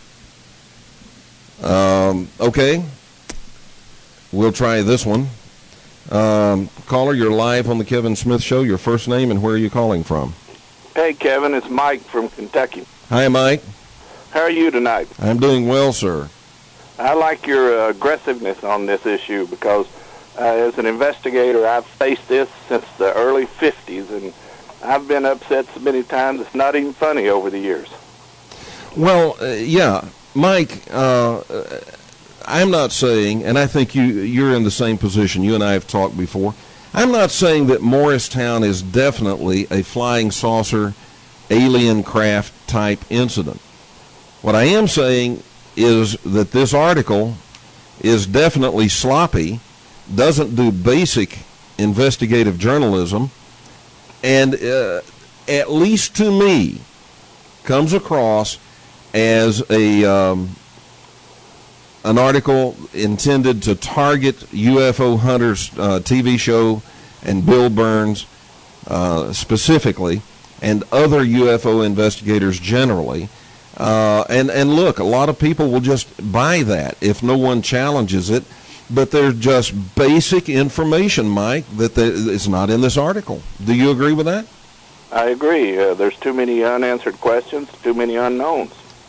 Okay, we'll try this one. Caller, you're live on the Kevin Smith Show. Your first name and where are you calling from? Hey, Kevin, it's Mike from Kentucky. Hi, Mike. How are you tonight? I'm doing well, sir. I like your aggressiveness on this issue because as an investigator, I've faced this since the early 50s, and I've been upset so many times it's not even funny over the years. Well, yeah, Mike, I'm not saying, and I think you're in the same position. You and I have talked before. I'm not saying that Morristown is definitely a flying saucer, alien craft type incident. What I am saying is that this article is definitely sloppy, doesn't do basic investigative journalism, and at least to me, comes across as an article intended to target UFO Hunters TV show and Bill Burns specifically, and other UFO investigators generally. And look, a lot of people will just buy that if no one challenges it. But there's just basic information, Mike, that is not in this article. Do you agree with that? I agree. There's too many unanswered questions, too many unknowns.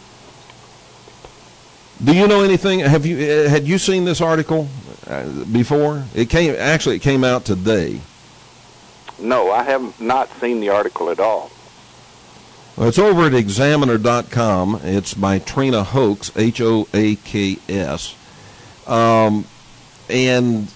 Do you know anything? Had you seen this article before? It came out today. No, I have not seen the article at all. Well, it's over at Examiner.com. It's by Trina Hoax, Hoaks. And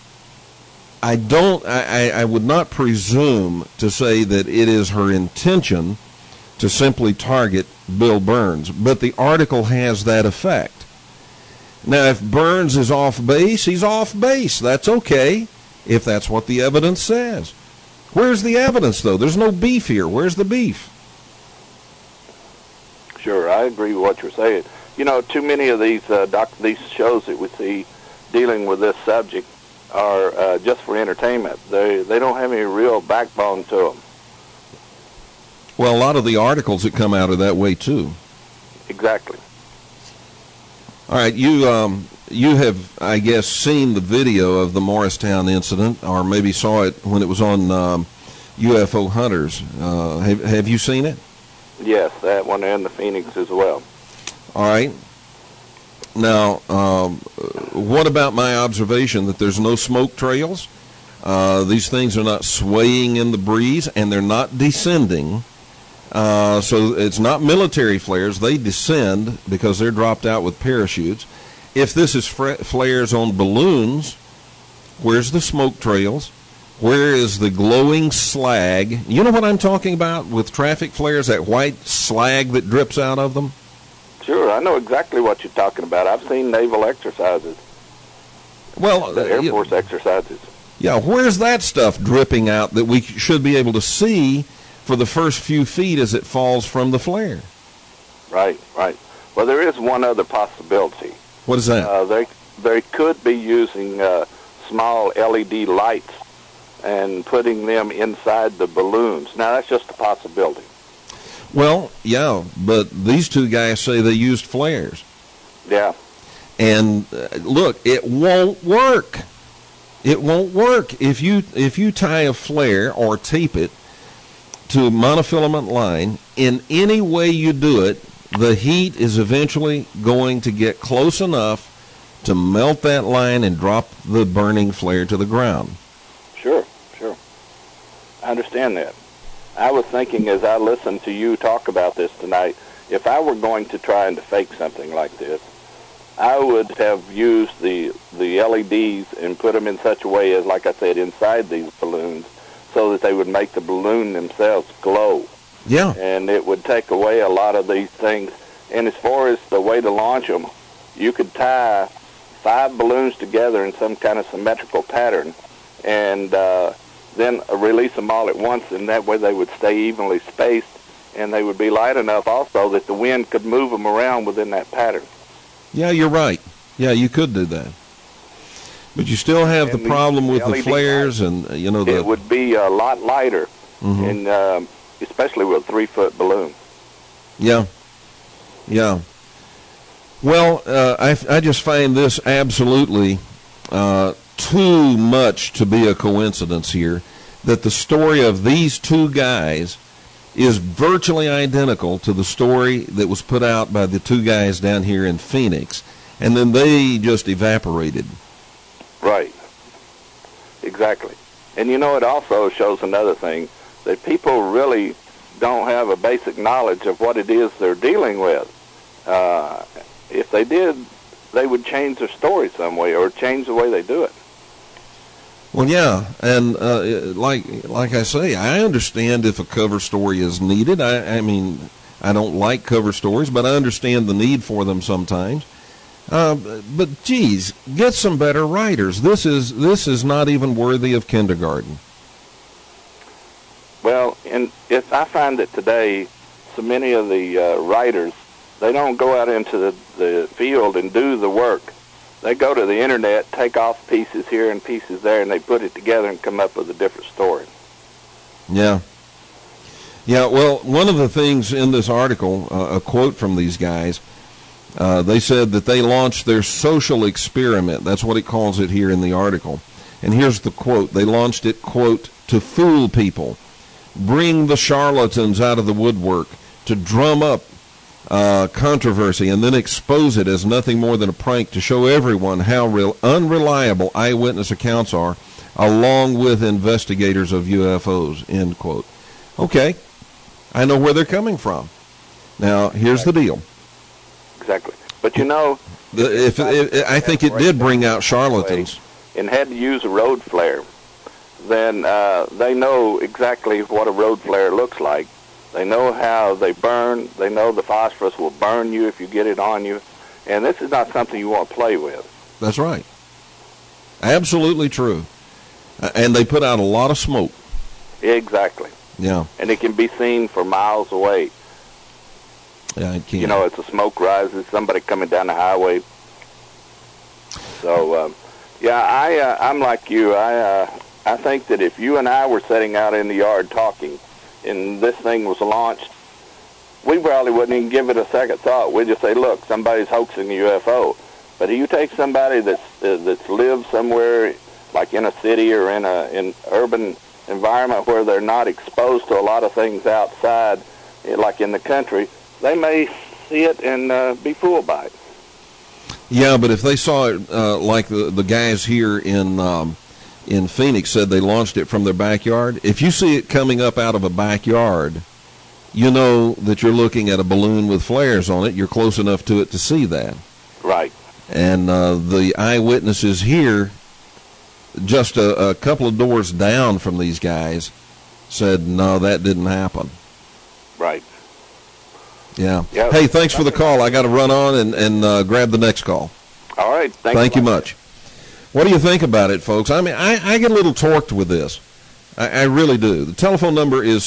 I would not presume to say that it is her intention to simply target Bill Burns, but the article has that effect. Now, if Burns is off base, he's off base. That's okay, if that's what the evidence says. Where's the evidence, though? There's no beef here. Where's the beef? Sure, I agree with what you're saying. You know, too many of these shows that we see dealing with this subject are just for entertainment. They don't have any real backbone to them. Well, a lot of the articles that come out are that way too. Exactly. All right, you have, I guess, seen the video of the Morristown incident, or maybe saw it when it was on UFO Hunters. Have you seen it? Yes, that one and the Phoenix as well. All right. Now, what about my observation that there's no smoke trails? These things are not swaying in the breeze, and they're not descending. So it's not military flares. They descend because they're dropped out with parachutes. If this is flares on balloons, where's the smoke trails? Where is the glowing slag? You know what I'm talking about with traffic flares, that white slag that drips out of them? Sure, I know exactly what you're talking about. I've seen naval exercises. Well, the Air Force exercises. Yeah, where's that stuff dripping out that we should be able to see for the first few feet as it falls from the flare? Right. Well, there is one other possibility. What is that? They could be using small LED lights and putting them inside the balloons. Now, that's just a possibility. Well, yeah, but these two guys say they used flares. Yeah. And look, it won't work. It won't work. If you tie a flare or tape it to a monofilament line, in any way you do it, the heat is eventually going to get close enough to melt that line and drop the burning flare to the ground. Sure. I understand that. I was thinking as I listened to you talk about this tonight, if I were going to try and to fake something like this, I would have used the LEDs and put them in such a way as, like I said, inside these balloons, so that they would make the balloon themselves glow. Yeah. And it would take away a lot of these things. And as far as the way to launch them, you could tie 5 balloons together in some kind of symmetrical pattern, and then release them all at once, and that way they would stay evenly spaced, and they would be light enough also that the wind could move them around within that pattern. Yeah, you're right. Yeah, you could do that. But you still have the problem with the flares and, it would be a lot lighter, and especially with a 3-foot balloon. Yeah. Yeah. Well, I just find this absolutely too much to be a coincidence here, that the story of these 2 guys is virtually identical to the story that was put out by the 2 guys down here in Phoenix, and then they just evaporated. Right. Exactly. And it also shows another thing, that people really don't have a basic knowledge of what it is they're dealing with. If they did, they would change their story some way or change the way they do it. Well, yeah, and like I say, I understand if a cover story is needed. I mean, I don't like cover stories, but I understand the need for them sometimes. But geez, get some better writers. This is not even worthy of kindergarten. Well, and if I find that today, so many of the writers, they don't go out into the field and do the work. They go to the internet, take off pieces here and pieces there, and they put it together and come up with a different story. Yeah. Yeah, well, one of the things in this article, a quote from these guys, they said that they launched their social experiment. That's what it calls it here in the article. And here's the quote. They launched it, quote, to fool people, bring the charlatans out of the woodwork, to drum up controversy, and then expose it as nothing more than a prank to show everyone how unreliable eyewitness accounts are, along with investigators of UFOs, end quote. Okay, I know where they're coming from. Now, here's the deal. Exactly. But I think it did bring out charlatans. And had to use a road flare, then they know exactly what a road flare looks like. They know how they burn. They know the phosphorus will burn you if you get it on you. And this is not something you want to play with. That's right. Absolutely true. And they put out a lot of smoke. Exactly. Yeah. And it can be seen for miles away. Yeah, it can. It's a smoke rises, somebody coming down the highway. So, I'm like you. I think that if you and I were sitting out in the yard talking, and this thing was launched, we probably wouldn't even give it a second thought. We'd just say, look, somebody's hoaxing a UFO. But you take somebody that's lived somewhere, like in a city or in an urban environment where they're not exposed to a lot of things outside, like in the country, they may see it and be fooled by it. Yeah, but if they saw it like the guys here in Phoenix said they launched it from their backyard, if you see it coming up out of a backyard, you know that you're looking at a balloon with flares on it. You're close enough to it to see that. Right. And the eyewitnesses here, just a couple of doors down from these guys, said, no, that didn't happen. Right. Yeah. Yep. Hey, thanks for the call. I got to run on and grab the next call. All right. Thank you much. What do you think about it, folks? I mean, I get a little torqued with this. I really do. The telephone number is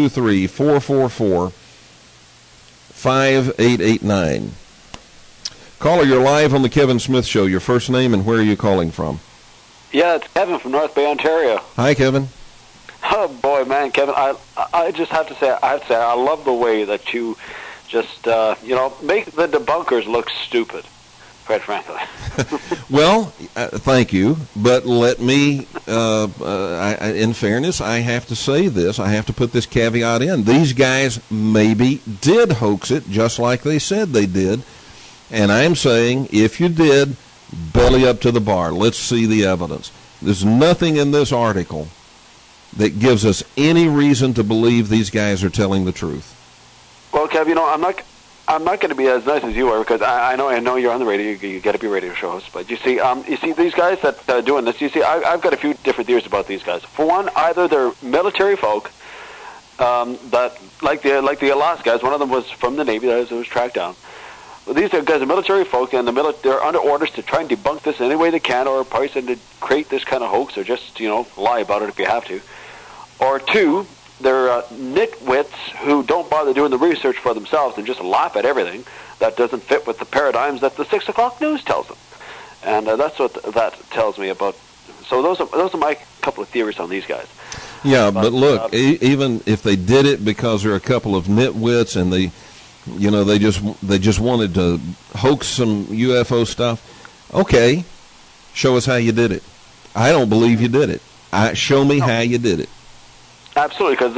623-444-5889. Caller, you're live on the Kevin Smith Show. Your first name and where are you calling from? Yeah, it's Kevin from North Bay, Ontario. Hi, Kevin. Oh, boy, man, Kevin, I just have to say, I love the way that you just, make the debunkers look stupid, quite frankly. Well, thank you, but let me, in fairness, I have to say this. I have to put this caveat in. These guys maybe did hoax it, just like they said they did, and I'm saying if you did, belly up to the bar. Let's see the evidence. There's nothing in this article that gives us any reason to believe these guys are telling the truth? Well, Kev, I'm not going to be as nice as you are, because I know you're on the radio. You got to be a radio show host. But you see these guys that are doing this. You see, I've got a few different theories about these guys. For one, either they're military folk that like the Alaska guys. One of them was from the Navy that was tracked down. Well, these guys are military folk, and they're under orders to try and debunk this any way they can, or probably to create this kind of hoax, or just lie about it if you have to. Or two, they're nitwits who don't bother doing the research for themselves and just laugh at everything that doesn't fit with the paradigms that the 6 o'clock news tells them. And that's what that tells me about. So those are my couple of theories on these guys. Yeah, but look, even if they did it because they're a couple of nitwits and they just wanted to hoax some UFO stuff, okay, show us how you did it. I don't believe you did it. Show me how you did it. Absolutely, because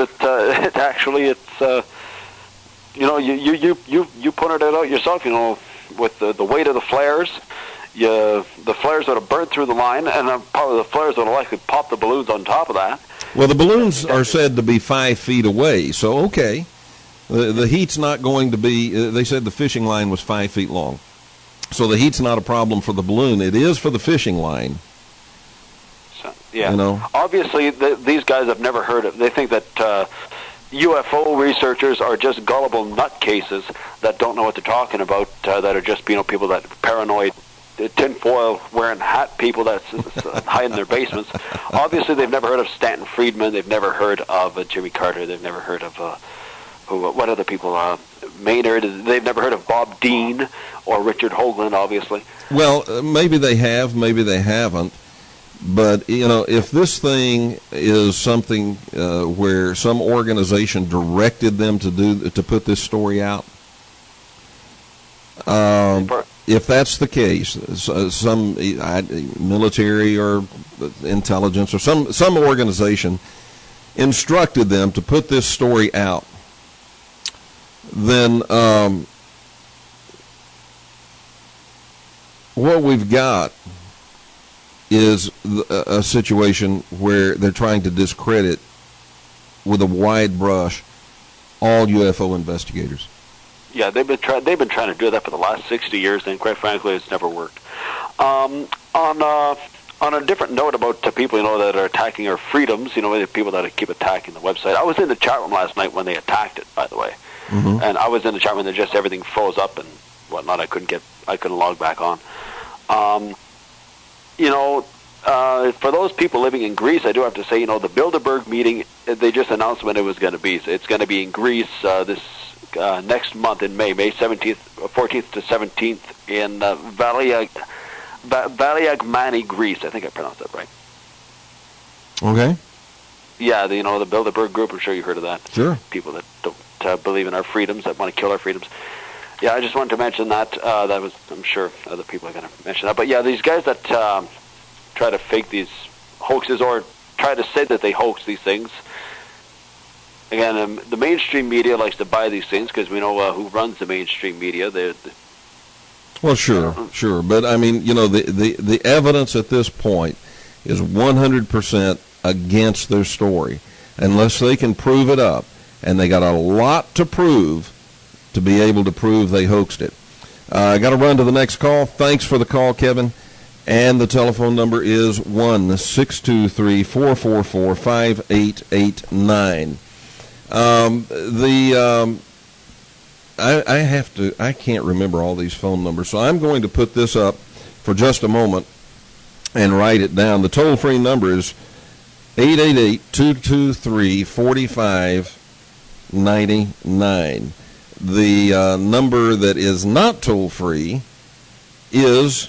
you pointed it out yourself. With the weight of the flares, the flares would have burned through the line, and probably the flares would have likely popped the balloons on top of that. Well, the balloons are said to be 5 feet away, so okay. The heat's not going to be. They said the fishing line was 5 feet long, so the heat's not a problem for the balloon. It is for the fishing line. Yeah, obviously these guys have never heard of. They think that UFO researchers are just gullible nutcases that don't know what they're talking about. That are just people that paranoid, tinfoil wearing hat people that hide in their basements. Obviously, they've never heard of Stanton Friedman. They've never heard of Jimmy Carter. They've never heard of what other people? Maynard. They've never heard of Bob Dean or Richard Hoagland. Obviously. Well, maybe they have. Maybe they haven't. But, if this thing is something where some organization directed them to put this story out, if that's the case, some military or intelligence or some organization instructed them to put this story out, then what we've got is a situation where they're trying to discredit with a wide brush all UFO investigators. Yeah, they've been trying to do that for the last 60 years, and quite frankly, it's never worked. On a different note about people that are attacking our freedoms, the people that keep attacking the website. I was in the chat room last night when they attacked it, by the way, and I was in the chat room and just everything froze up and whatnot. I couldn't log back on. For those people living in Greece, I do have to say, the Bilderberg meeting, they just announced when it was going to be. So it's going to be in Greece this next month in May 17th, 14th to 17th in Valiagmani, Greece. I think I pronounced that right. Okay. Yeah, the Bilderberg group, I'm sure you heard of that. Sure. People that don't believe in our freedoms, that want to kill our freedoms. Yeah, I just wanted to mention that. I'm sure other people are going to mention that. But yeah, these guys that try to fake these hoaxes or try to say that they hoax these things. Again, the mainstream media likes to buy these things because we know who runs the mainstream media. Well, sure. But, I mean, the evidence at this point is 100% against their story unless they can prove it up. And they got a lot to prove to be able to prove they hoaxed it. I got to run to the next call. Thanks for the call, Kevin. And the telephone number is 1-623-444-5889. I can't remember all these phone numbers, so I'm going to put this up for just a moment and write it down. The toll-free number is 888-223-4599. The number that is not toll-free is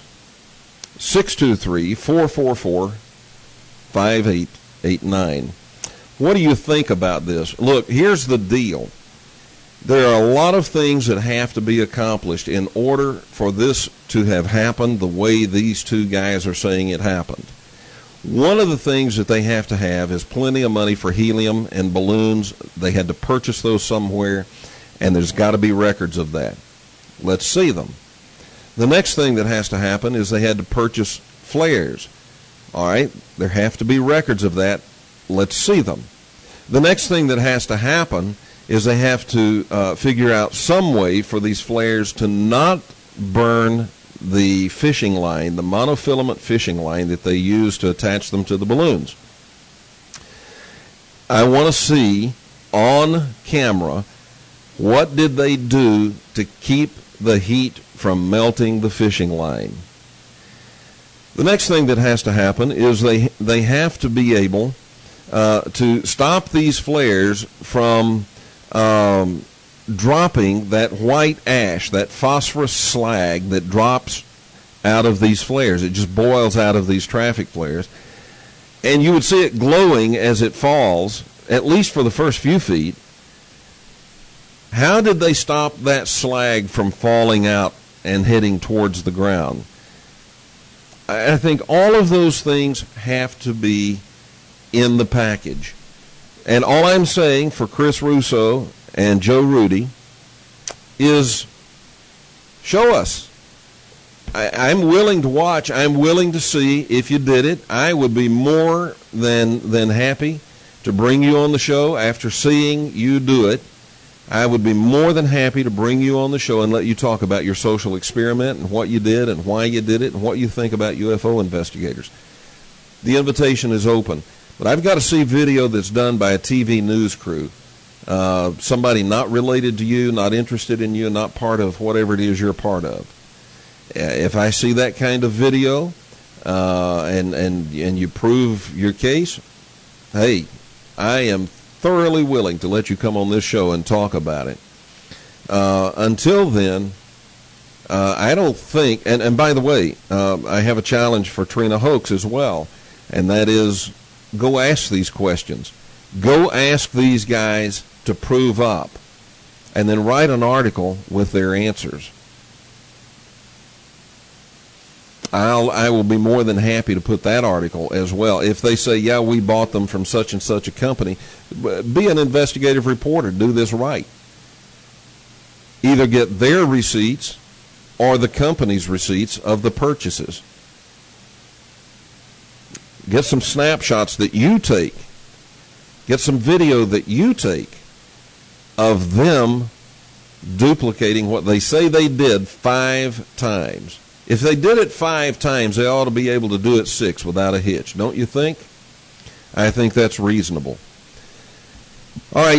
623-444-5889. What do you think about this? Look, here's the deal. There are a lot of things that have to be accomplished in order for this to have happened the way these two guys are saying it happened. One of the things that they have to have is plenty of money for helium and balloons. They had to purchase those somewhere, and there's got to be records of that. Let's see them. The next thing that has to happen is they had to purchase flares. All right, there have to be records of that. let's see them. The next thing that has to happen is they have to figure out some way for these flares to not burn the fishing line, the monofilament fishing line that they use to attach them to the balloons. I want to see on camera what did they do to keep the heat from melting the fishing line. The next thing that has to happen is they have to be able to stop these flares from dropping that white ash, that phosphorus slag that drops out of these flares. It just boils out of these traffic flares. And you would see it glowing as it falls, at least for the first few feet. How did they stop that slag from falling out and heading towards the ground? I think all of those things have to be in the package. And all I'm saying for Chris Russo and Joe Rudy is show us. I'm willing to watch. I'm willing to see if you did it. I would be more than happy to bring you on the show after seeing you do it. I would be more than happy to bring you on the show and let you talk about your social experiment and what you did and why you did it and what you think about UFO investigators. The invitation is open. But I've got to see video that's done by a TV news crew, somebody not related to you, not interested in you, not part of whatever it is you're part of. If I see that kind of video and you prove your case, hey, I am thoroughly willing to let you come on this show and talk about it. Until then, I don't think, and by the way, I have a challenge for Trina Hoax as well, and that is go ask these questions. Go ask these guys to prove up, and then write an article with their answers. I will be more than happy to put that article as well. If they say, yeah, we bought them from such and such a company, be an investigative reporter. Do this right. Either get their receipts or the company's receipts of the purchases. Get some snapshots that you take. Get some video that you take of them duplicating what they say they did 5 times. If they did it 5 times, they ought to be able to do it 6 without a hitch, don't you think? I think that's reasonable. All right,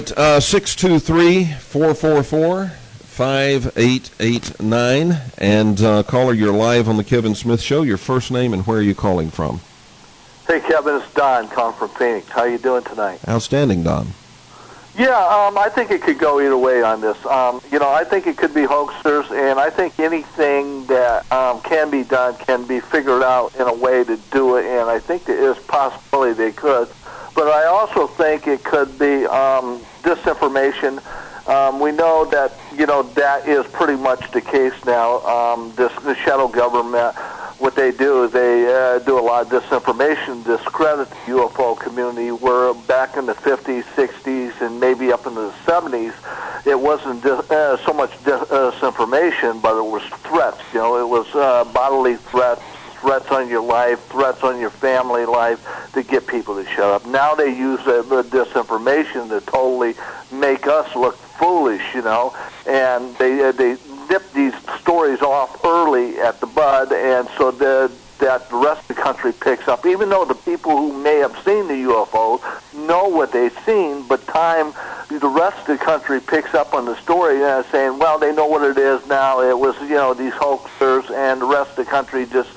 623-444-5889. And caller, you're live on the Kevin Smith Show. Your first name and where are you calling from? Hey, Kevin, it's Don calling from Phoenix. How you doing tonight? Outstanding, Don. Yeah, I think it could go either way on this. I think it could be hoaxers, and I think anything that can be done can be figured out in a way to do it, and I think there is possibility they could. But I also think it could be disinformation. We know that, that is pretty much the case now. The shadow government, what they do is they do a lot of disinformation, discredit the UFO community, where back in the 50s, 60s, and maybe up into the 70s, it wasn't so much disinformation, but it was threats. It was bodily threats, threats on your life, threats on your family life to get people to shut up. Now they use the disinformation to totally make us look foolish, and they nip these stories off early at the bud, and so that the rest of the country picks up. Even though the people who may have seen the UFO know what they've seen, but the rest of the country picks up on the story saying, well, they know what it is now. It was, these hoaxers, and the rest of the country just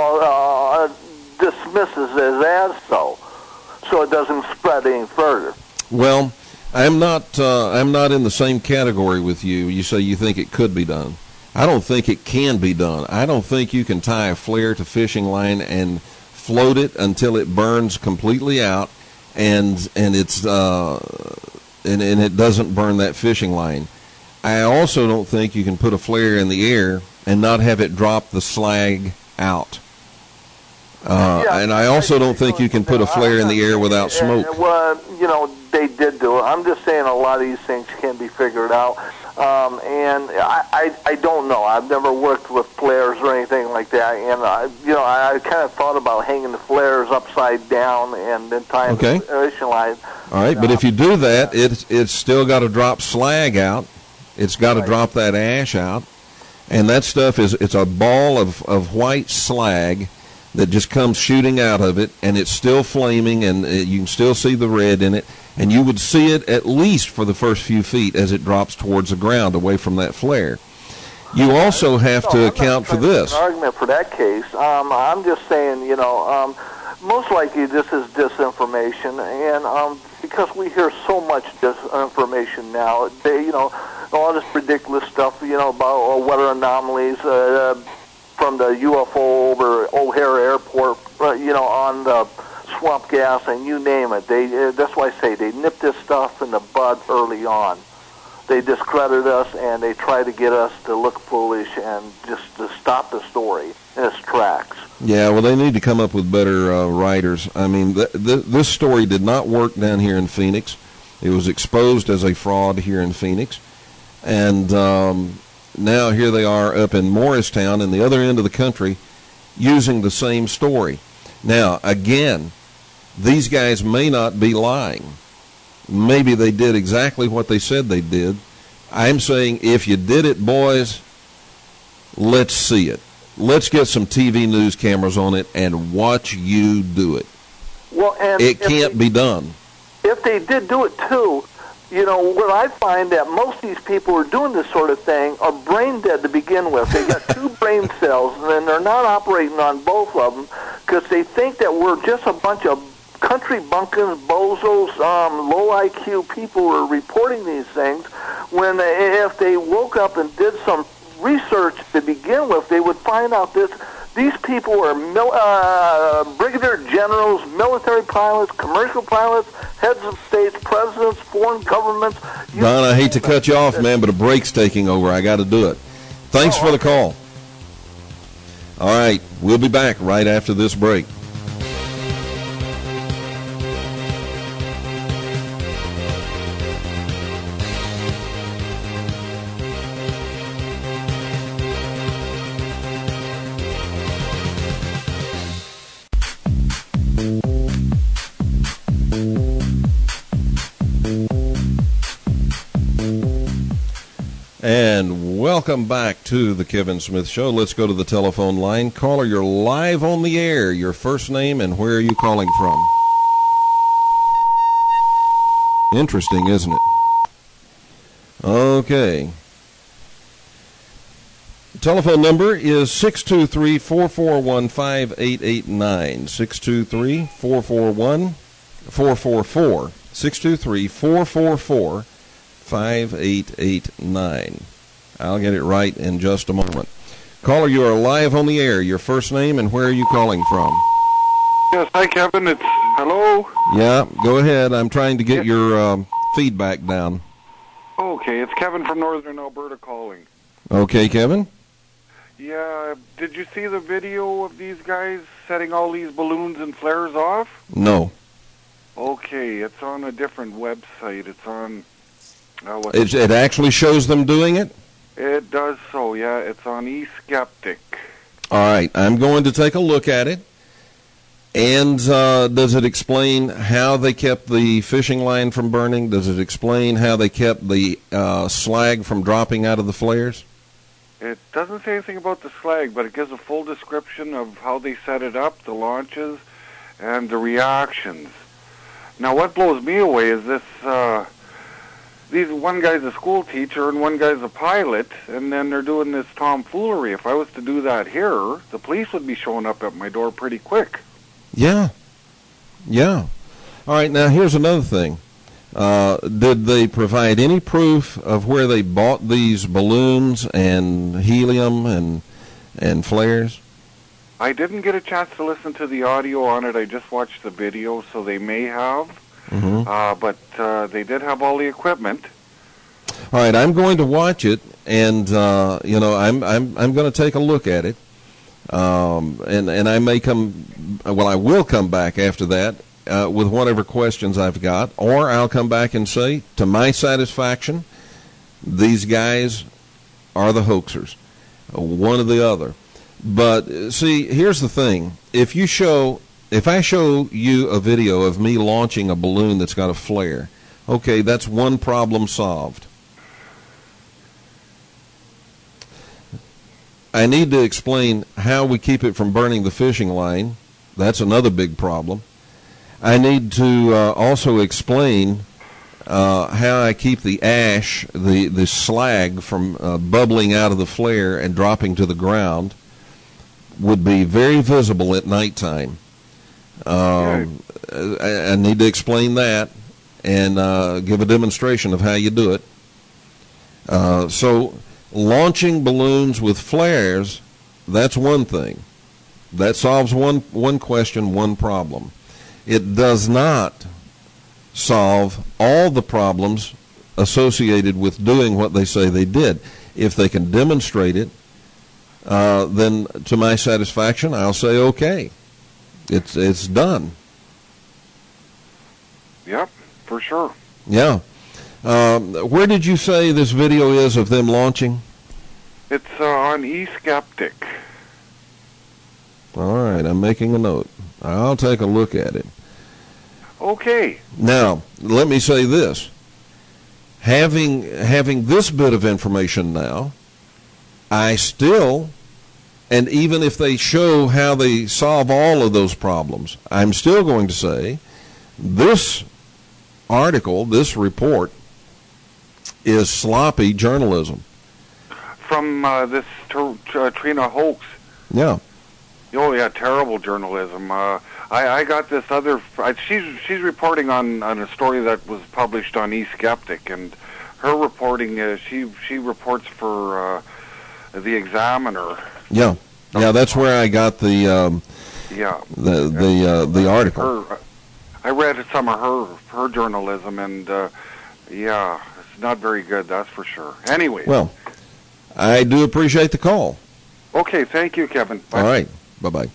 dismisses it as so it doesn't spread any further. Well, I'm not in the same category with you. You say you think it could be done. I don't think it can be done. I don't think you can tie a flare to fishing line and float it until it burns completely out, and it's and it doesn't burn that fishing line. I also don't think you can put a flare in the air and not have it drop the slag out. And I also don't think you can put a flare in the air without smoke. Well, they did do it. I'm just saying a lot of these things can be figured out. And I don't know. I've never worked with flares or anything like that. And I kind of thought about hanging the flares upside down and then tying the fishing line. All right, but if you do that, it's still got to drop slag out. It's got to drop that ash out, and that stuff it's a ball of white slag that just comes shooting out of it, and it's still flaming, and you can still see the red in it, and you would see it at least for the first few feet as it drops towards the ground away from that flare. You also have to account for this. An argument for that case. I'm just saying, most likely this is disinformation, and because we hear so much disinformation now, all this ridiculous stuff, about weather anomalies from the UFO over O'Hare Airport, on the swamp gas, and you name it. That's why I say they nip this stuff in the bud early on. They discredit us, and they try to get us to look foolish and just to stop the story in its tracks. Yeah, well, they need to come up with better writers. I mean, this story did not work down here in Phoenix. It was exposed as a fraud here in Phoenix. And now here they are up in Morristown in the other end of the country using the same story. Now, again, these guys may not be lying. Maybe they did exactly what they said they did. I'm saying if you did it, boys, let's see it. Let's get some TV news cameras on it and watch you do it. Well, and it can't be done. If they did do it too, what I find that most of these people who are doing this sort of thing are brain dead to begin with. They got two brain cells, and then they're not operating on both of them because they think that we're just a bunch of country bumpkins, bozos, low IQ people who are reporting these things, when if they woke up and did some research to begin with, they would find out that these people are brigadier generals, military pilots, commercial pilots, heads of states, presidents, foreign governments. Don, I hate to cut you off, man, but a break's taking over. I got to do it. Thanks for the call. All right, we'll be back right after this break. And welcome back to the Kevin Smith Show. Let's go to the telephone line. Caller, you're live on the air. Your first name and where are you calling from? Interesting, isn't it? Okay. Telephone number is 623-441-5889. 623-441-444. 623-444-5889. I'll get it right in just a moment. Caller, you are live on the air. Your first name and where are you calling from? Yes, hi, Kevin. It's hello. Yeah, go ahead. I'm trying to get your feedback down. Okay, it's Kevin from Northern Alberta calling. Okay, Kevin? Yeah, did you see the video of these guys setting all these balloons and flares off? No. Okay, it's on a different website. It's on... It actually shows them doing it? It does so, yeah. It's on eSkeptic. All right, I'm going to take a look at it. And does it explain how they kept the fishing line from burning? Does it explain how they kept the slag from dropping out of the flares? It doesn't say anything about the slag, but it gives a full description of how they set it up, the launches, and the reactions. Now, what blows me away is this... one guy's a school teacher and one guy's a pilot, and then they're doing this tomfoolery. If I was to do that here, the police would be showing up at my door pretty quick. Yeah. All right, now here's another thing. Did they provide any proof of where they bought these balloons and helium and flares? I didn't get a chance to listen to the audio on it. I just watched the video, so they may have. Mm-hmm. But they did have all the equipment. All right, I'm going to watch it, and I'm going to take a look at it, and I may I will come back after that with whatever questions I've got, or I'll come back and say, to my satisfaction, these guys are the hoaxers, one or the other. But see, here's the thing: if I show you a video of me launching a balloon that's got a flare, okay, that's one problem solved. I need to explain how we keep it from burning the fishing line. That's another big problem. I need to also explain how I keep the ash, the slag, from bubbling out of the flare and dropping to the ground. Would be very visible at nighttime. I need to explain that and give a demonstration of how you do it. So launching balloons with flares, that's one thing. That solves one question, one problem. It does not solve all the problems associated with doing what they say they did. If they can demonstrate it, then to my satisfaction, I'll say, okay, it's done. Yep, for sure. Yeah. Where did you say this video is of them launching? It's on eSkeptic. All right, I'm making a note. I'll take a look at it. Okay. Now, let me say this. Having this bit of information now, I still, and even if they show how they solve all of those problems, I'm still going to say this article, this report, is sloppy journalism. From this Trina hoax. Yeah. Oh yeah, terrible journalism. I got this other. She's reporting on a story that was published on eSkeptic, and her reporting is she reports for the Examiner. Yeah, that's where I got the article. I read some of her journalism, and yeah, it's not very good, that's for sure. Anyway. Well, I do appreciate the call. Okay, thank you, Kevin. Bye. All right, bye-bye.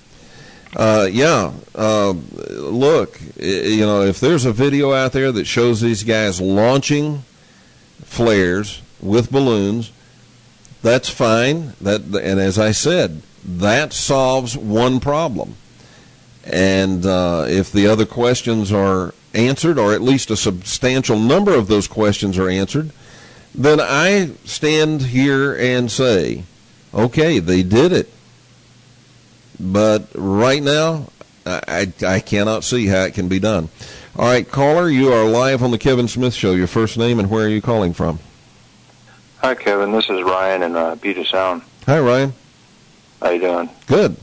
Look, if there's a video out there that shows these guys launching flares with balloons, that's fine. And as I said, that solves one problem. And if the other questions are answered, or at least a substantial number of those questions are answered, then I stand here and say, okay, they did it. But right now, I cannot see how it can be done. All right, caller, you are live on the Kevin Smith Show. Your first name and where are you calling from? Hi, Kevin. This is Ryan in Puget Sound. Hi, Ryan. How you doing? Good.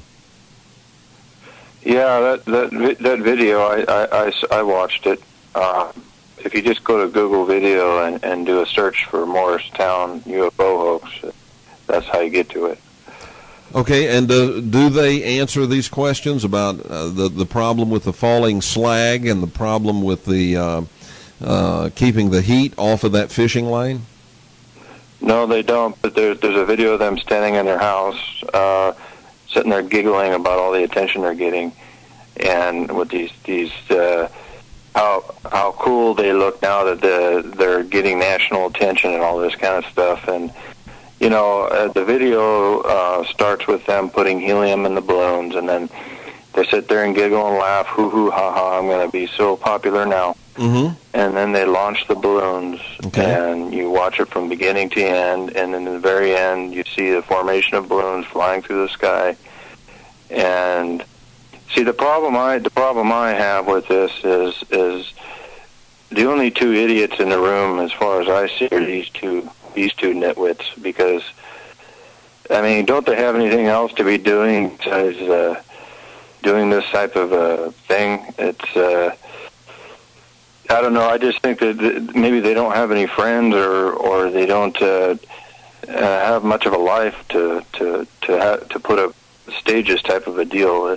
Yeah, that video, I watched it. If you just go to Google Video and do a search for Morristown UFO hoax, that's how you get to it. Okay, and do they answer these questions about the problem with the falling slag and the problem with the keeping the heat off of that fishing line? No, they don't, but there's a video of them standing in their house, sitting there giggling about all the attention they're getting, and with these how cool they look now that they're getting national attention and all this kind of stuff. And the video starts with them putting helium in the balloons, and then they sit there and giggle and laugh, hoo hoo ha ha, I'm going to be so popular now. Mm-hmm. And then they launch the balloons, and you watch it from beginning to end, and in the very end you see the formation of balloons flying through the sky. And see, the problem I have with this is the only two idiots in the room, as far as I see, are these two nitwits. Because I mean, don't they have anything else to be doing besides doing this type of thing? It's I don't know. I just think that maybe they don't have any friends, or they don't have much of a life to put up stage this type of a deal.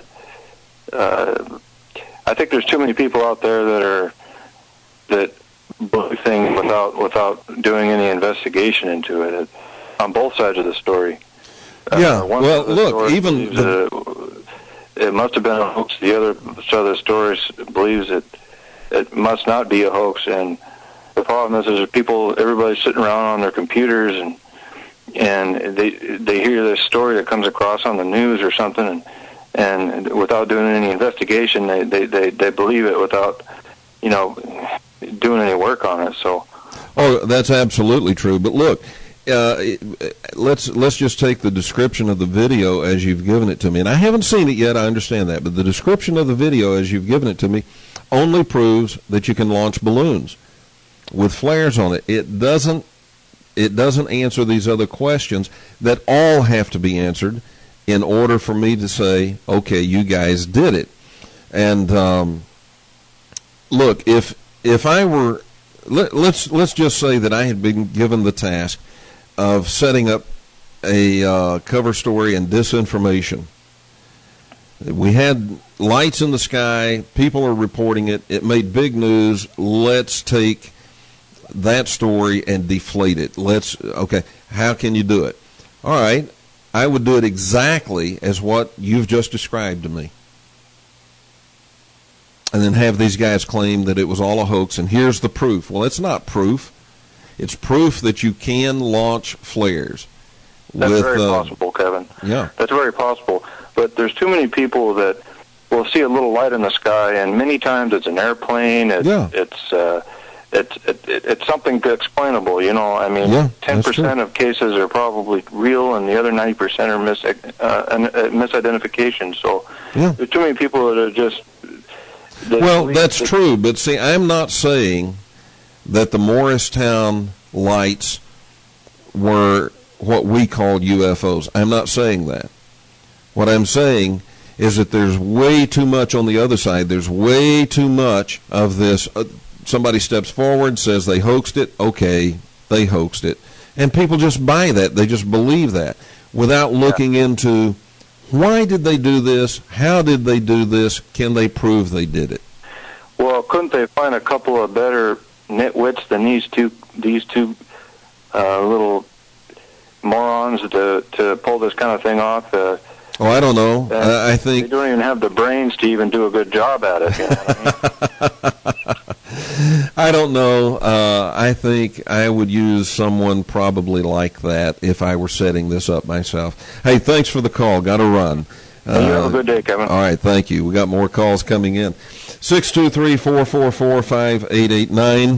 I think there's too many people out there that believe things without doing any investigation into it on both sides of the story. Yeah. Well, look, even it must have been a hoax. The other side of the story believes it must not be a hoax, and the problem is there's people, everybody's sitting around on their computers and they hear this story that comes across on the news or something, and without doing any investigation, they believe it without, doing any work on it. So. Oh, that's absolutely true. But look, let's just take the description of the video as you've given it to me. And I haven't seen it yet, I understand that. But the description of the video as you've given it to me only proves that you can launch balloons with flares on it. It doesn't answer these other questions that all have to be answered in order for me to say, okay, you guys did it. And look, if I were... Let's just say that I had been given the task of setting up a cover story and disinformation. We had lights in the sky. People are reporting it. It made big news. Let's take that story and deflate it. Okay, how can you do it? All right, I would do it exactly as what you've just described to me. And then have these guys claim that it was all a hoax, and here's the proof. Well, it's not proof. It's proof that you can launch flares. That's very possible, Kevin. Yeah. That's very possible. But there's too many people that will see a little light in the sky, and many times it's an airplane. It's something explainable, I mean, 10% of cases are probably real, and the other 90% are misidentification. So there's too many people that are just... Well, that's true, but see, I'm not saying that the Morristown lights were what we called UFOs. I'm not saying that. What I'm saying is that there's way too much on the other side. There's way too much of this. Somebody steps forward, says they hoaxed it. Okay, they hoaxed it. And people just buy that. They just believe that without looking into... Why did they do this? How did they do this? Can they prove they did it? Well, couldn't they find a couple of better nitwits than these two little morons to pull this kind of thing off? I don't know. I think they don't even have the brains to even do a good job at it. You know what I mean? I don't know. I think I would use someone probably like that if I were setting this up myself. Hey, thanks for the call. Got to run. You have a good day, Kevin. All right, thank you. We got more calls coming in. 623-444-5889.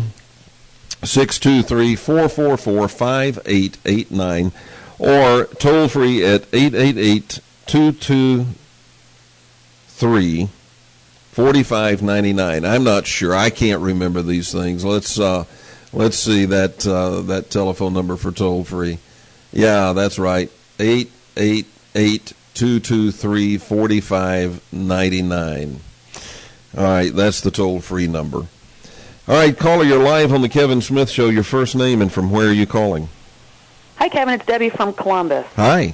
623-444-5889. Or toll free at 888-223-4599. I'm not sure. I can't remember these things. Let's see that telephone number for toll free. Yeah, that's right. 888-223-4599. All right, that's the toll free number. All right, caller, you're live on the Kevin Smith Show. Your first name and from where are you calling? Hi, Kevin. It's Debbie from Columbus. Hi.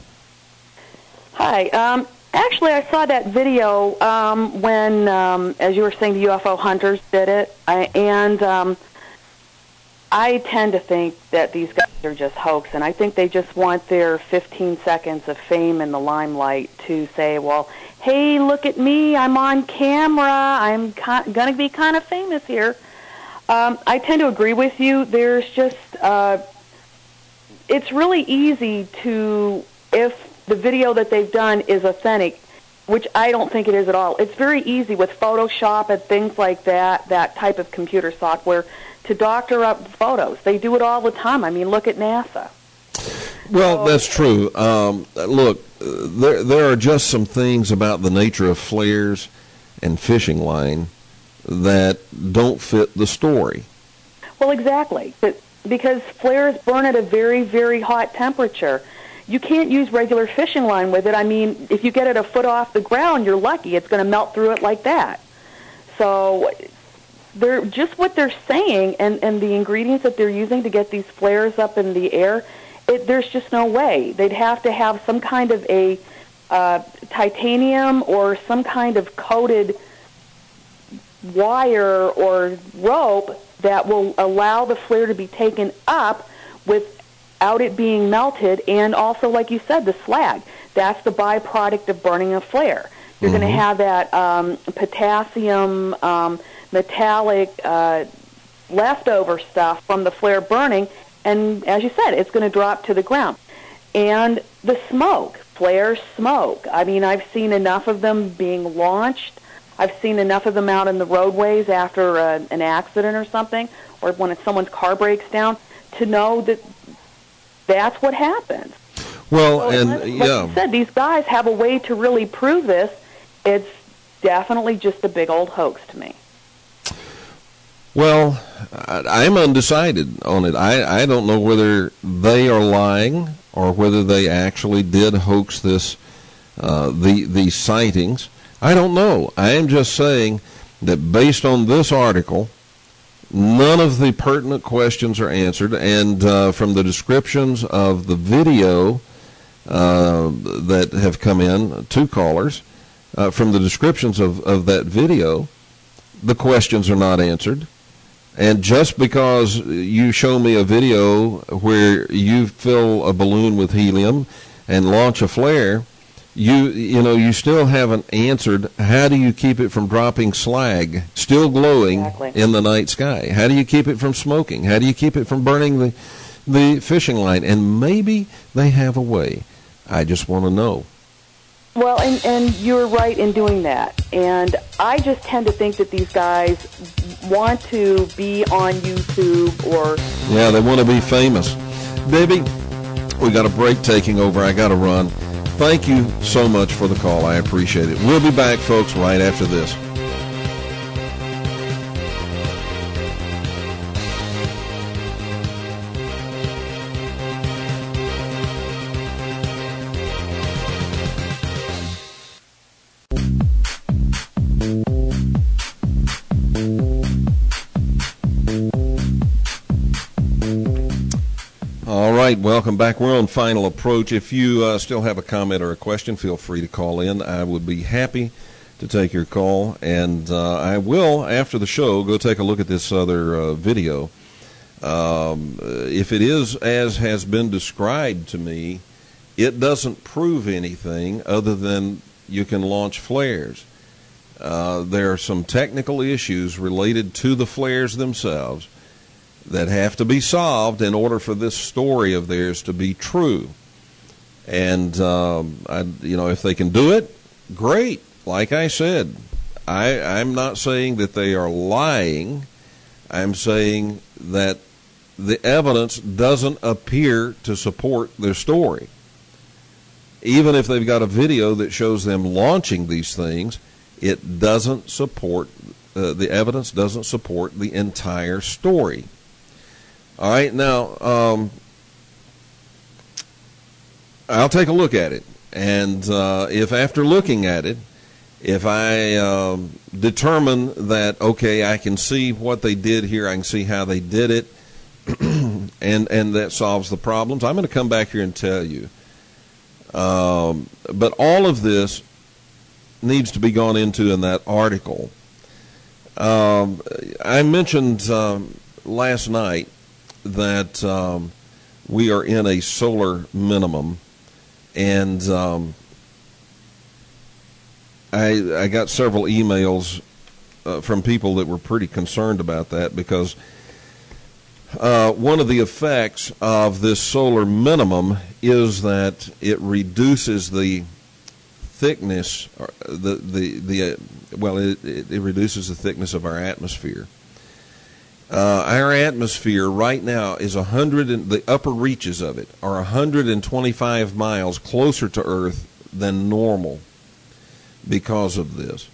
Hi. Actually, I saw that video when, as you were saying, the UFO hunters did it. I tend to think that these guys are just hoax, and I think they just want their 15 seconds of fame in the limelight to say, well, hey, look at me. I'm on camera. I'm going to be kind of famous here. I tend to agree with you. There's just... it's really easy to, if the video that they've done is authentic, which I don't think it is at all, it's very easy with Photoshop and things like that, that type of computer software, to doctor up photos. They do it all the time. I mean, look at NASA. Well, that's true. Look, there are just some things about the nature of flares and fishing line that don't fit the story. Well, exactly. Because flares burn at a very, very hot temperature. You can't use regular fishing line with it. I mean, if you get it a foot off the ground, you're lucky. It's going to melt through it like that. So they're just what they're saying and the ingredients that they're using to get these flares up in the air, there's just no way. They'd have to have some kind of a titanium or some kind of coated wire or rope that will allow the flare to be taken up without it being melted, and also, like you said, the slag. That's the byproduct of burning a flare. You're going to have that potassium metallic leftover stuff from the flare burning, and as you said, it's going to drop to the ground. And the smoke, flare smoke. I mean, I've seen enough of them being launched. I've seen enough of them out in the roadways after an accident or something, or when someone's car breaks down, to know that that's what happens. Well, so and like you said, these guys have a way to really prove this. It's definitely just a big old hoax to me. Well, I'm undecided on it. I don't know whether they are lying or whether they actually did hoax this, these sightings. I don't know. I am just saying that based on this article, none of the pertinent questions are answered, and from the descriptions of the video that have come in, 2 callers, from the descriptions of that video, the questions are not answered. And just because you show me a video where you fill a balloon with helium and launch a flare, you still haven't answered how do you keep it from dropping slag, still glowing in the night sky? How do you keep it from smoking? How do you keep it from burning the fishing line? And maybe they have a way. I just want to know. Well, and you're right in doing that. And I just tend to think that these guys want to be on YouTube or... Yeah, they want to be famous. Debbie, we got a break taking over. I got to run. Thank you so much for the call. I appreciate it. We'll be back, folks, right after this. Welcome back. We're on Final Approach. If you still have a comment or a question, feel free to call in. I would be happy to take your call, and I will, after the show, go take a look at this other video. If it is as has been described to me, it doesn't prove anything other than you can launch flares. There are some technical issues related to the flares themselves that have to be solved in order for this story of theirs to be true. And, if they can do it, great. Like I said, I'm not saying that they are lying. I'm saying that the evidence doesn't appear to support their story. Even if they've got a video that shows them launching these things, it doesn't support, the evidence doesn't support the entire story. All right, now, I'll take a look at it. And if after looking at it, if I determine that, okay, I can see what they did here, I can see how they did it, and that solves the problems, I'm going to come back here and tell you. But all of this needs to be gone into in that article. I mentioned last night that we are in a solar minimum, and I got several emails from people that were pretty concerned about that, because one of the effects of this solar minimum is that it reduces the thickness, it reduces the thickness of our atmosphere. Our atmosphere right now is the upper reaches of it are 125 miles closer to Earth than normal because of this.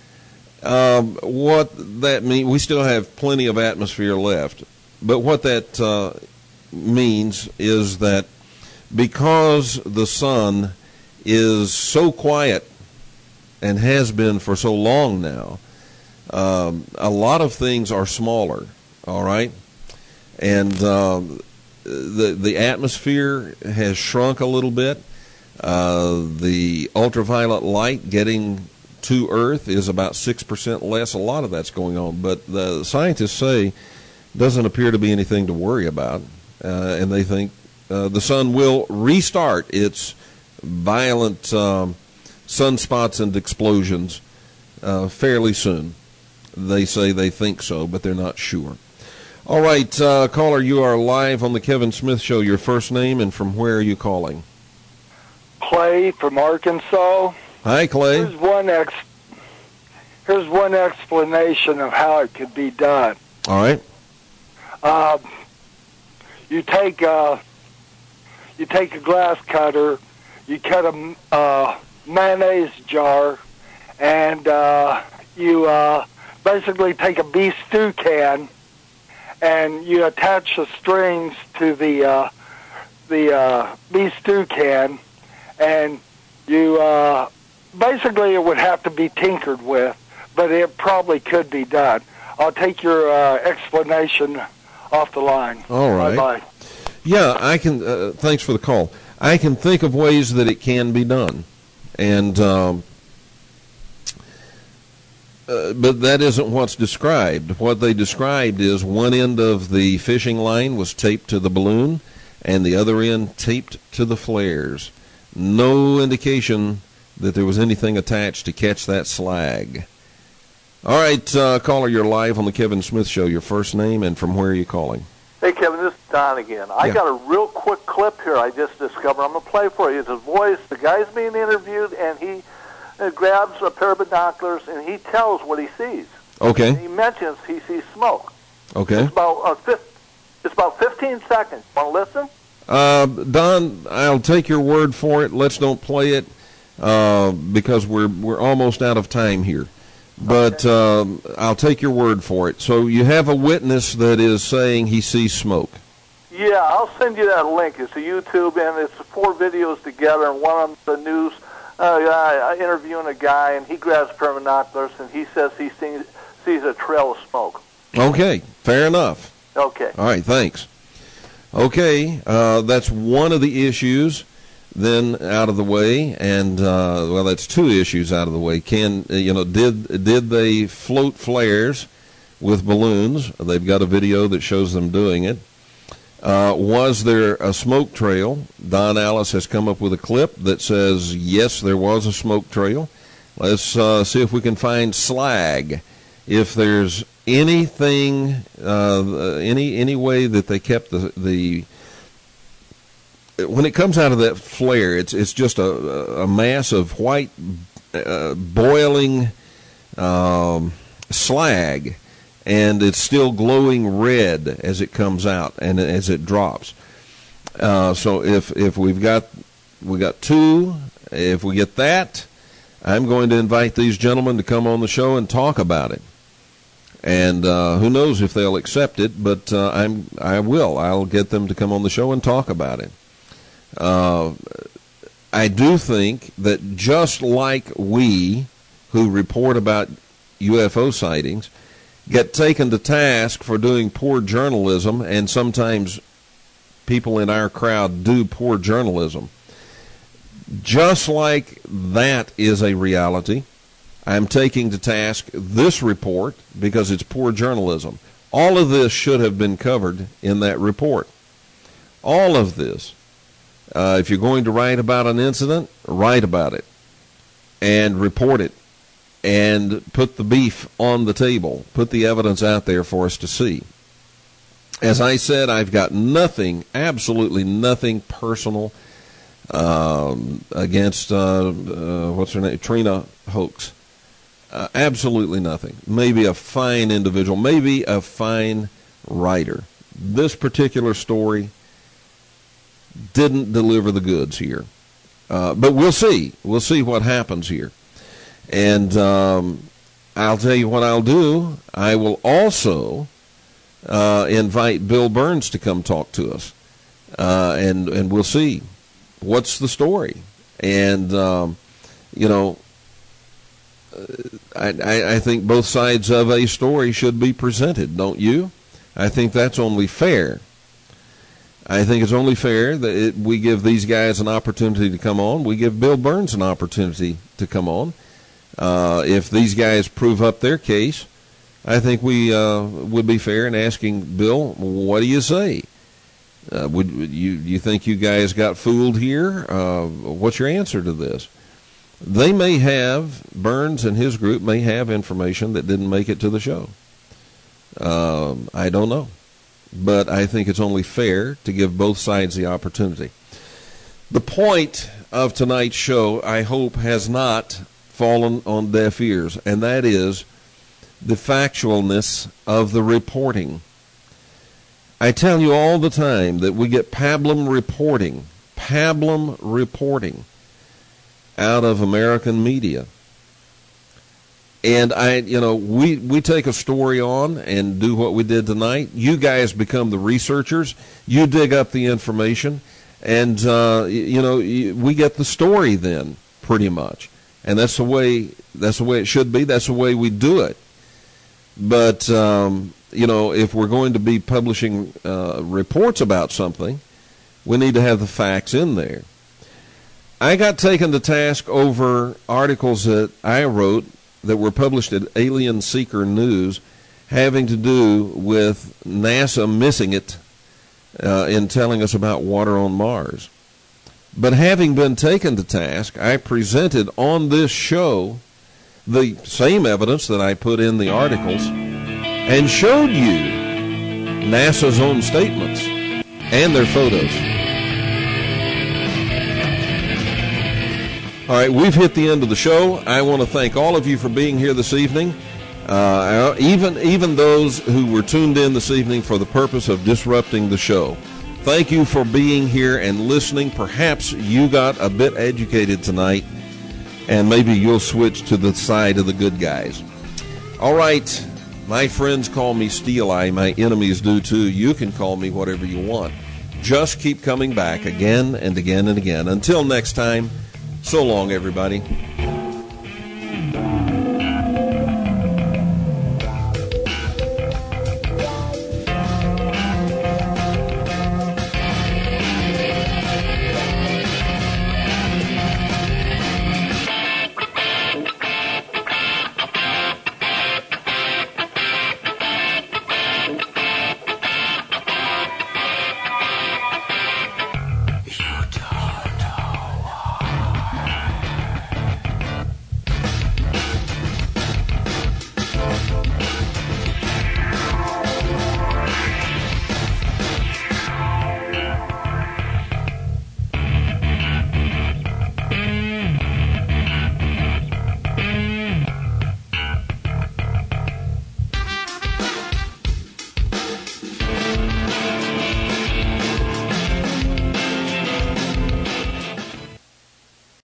What that means, we still have plenty of atmosphere left, but what that means is that because the sun is so quiet and has been for so long now, a lot of things are smaller. All right, and the atmosphere has shrunk a little bit. The ultraviolet light getting to Earth is about 6% less. A lot of that's going on, but the scientists say doesn't appear to be anything to worry about, and they think the sun will restart its violent sunspots and explosions fairly soon. They say they think so, but they're not sure. All right, caller, you are live on the Kevin Smith Show. Your first name and from where are you calling? Clay from Arkansas. Hi, Clay. Here's one explanation of how it could be done. All right. You take a glass cutter, you cut a mayonnaise jar, and you basically take a beef stew can, and you attach the strings to the beef stew can, and you basically it would have to be tinkered with, but it probably could be done. I'll take your explanation off the line. All right. Bye-bye. Yeah, I can. Thanks for the call. I can think of ways that it can be done, and but that isn't what's described. What they described is one end of the fishing line was taped to the balloon, and the other end taped to the flares. No indication that there was anything attached to catch that slag. All right, caller, you're live on the Kevin Smith Show. Your first name and from where are you calling? Hey, Kevin, this is Don again. I got a real quick clip here I just discovered. I'm going to play for you. It's his voice. The guy's being interviewed, and he grabs a pair of binoculars, and he tells what he sees. Okay. And he mentions he sees smoke. Okay. It's about 15 seconds. Want to listen? Don, I'll take your word for it. Let's don't play it because we're almost out of time here. But I'll take your word for it. So you have a witness that is saying he sees smoke. Yeah, I'll send you that link. It's a YouTube, and it's 4 videos together, and one of them, the news interviewing a guy, and he grabs a pair of binoculars, and he says he sees a trail of smoke. Okay, fair enough. Okay. All right, thanks. Okay, that's one of the issues then out of the way, and well, that's 2 issues out of the way. Did they float flares with balloons? They've got a video that shows them doing it. Was there a smoke trail? Don Alice has come up with a clip that says yes, there was a smoke trail. Let's see if we can find slag. If there's anything, any way that they kept the when it comes out of that flare, it's just a mass of white boiling slag, and it's still glowing red as it comes out and as it drops. So if we got 2, if we get that, I'm going to invite these gentlemen to come on the show and talk about it. And who knows if they'll accept it, but I will. I'll get them to come on the show and talk about it. I do think that just like we, who report about UFO sightings, get taken to task for doing poor journalism, and sometimes people in our crowd do poor journalism, just like that is a reality, I'm taking to task this report because it's poor journalism. All of this should have been covered in that report. All of this. If you're going to write about an incident, write about it and report it and put the beef on the table. Put the evidence out there for us to see. As I said, I've got nothing, absolutely nothing personal against, what's her name, Trina Hoax. Absolutely nothing. Maybe a fine individual, maybe a fine writer. This particular story didn't deliver the goods here. But we'll see. We'll see what happens here. And I'll tell you what I'll do. I will also invite Bill Burns to come talk to us. And we'll see what's the story. And, I think both sides of a story should be presented, don't you? I think that's only fair. I think it's only fair that we give these guys an opportunity to come on. We give Bill Burns an opportunity to come on. If these guys prove up their case, I think we would be fair in asking Bill, what do you say? Would you think you guys got fooled here? What's your answer to this? They may have, Burns and his group may have information that didn't make it to the show. I don't know. but I think it's only fair to give both sides the opportunity. The point of tonight's show, I hope, has not fallen on deaf ears, and that is the factualness of the reporting. I tell you all the time that we get pablum reporting out of American media. And we take a story on and do what we did tonight. You guys become the researchers. You dig up the information, and we get the story then, pretty much. And that's the way it should be. That's the way we do it. But if we're going to be publishing reports about something, we need to have the facts in there. I got taken to task over articles that I wrote that were published at Alien Seeker News having to do with NASA missing it in telling us about water on Mars. But having been taken to task, I presented on this show the same evidence that I put in the articles and showed you NASA's own statements and their photos. All right, we've hit the end of the show. I want to thank all of you for being here this evening, even those who were tuned in this evening for the purpose of disrupting the show. Thank you for being here and listening. Perhaps you got a bit educated tonight, and maybe you'll switch to the side of the good guys. All right, my friends call me Steel Eye. My enemies do too. You can call me whatever you want. Just keep coming back again and again and again. Until next time, so long, everybody.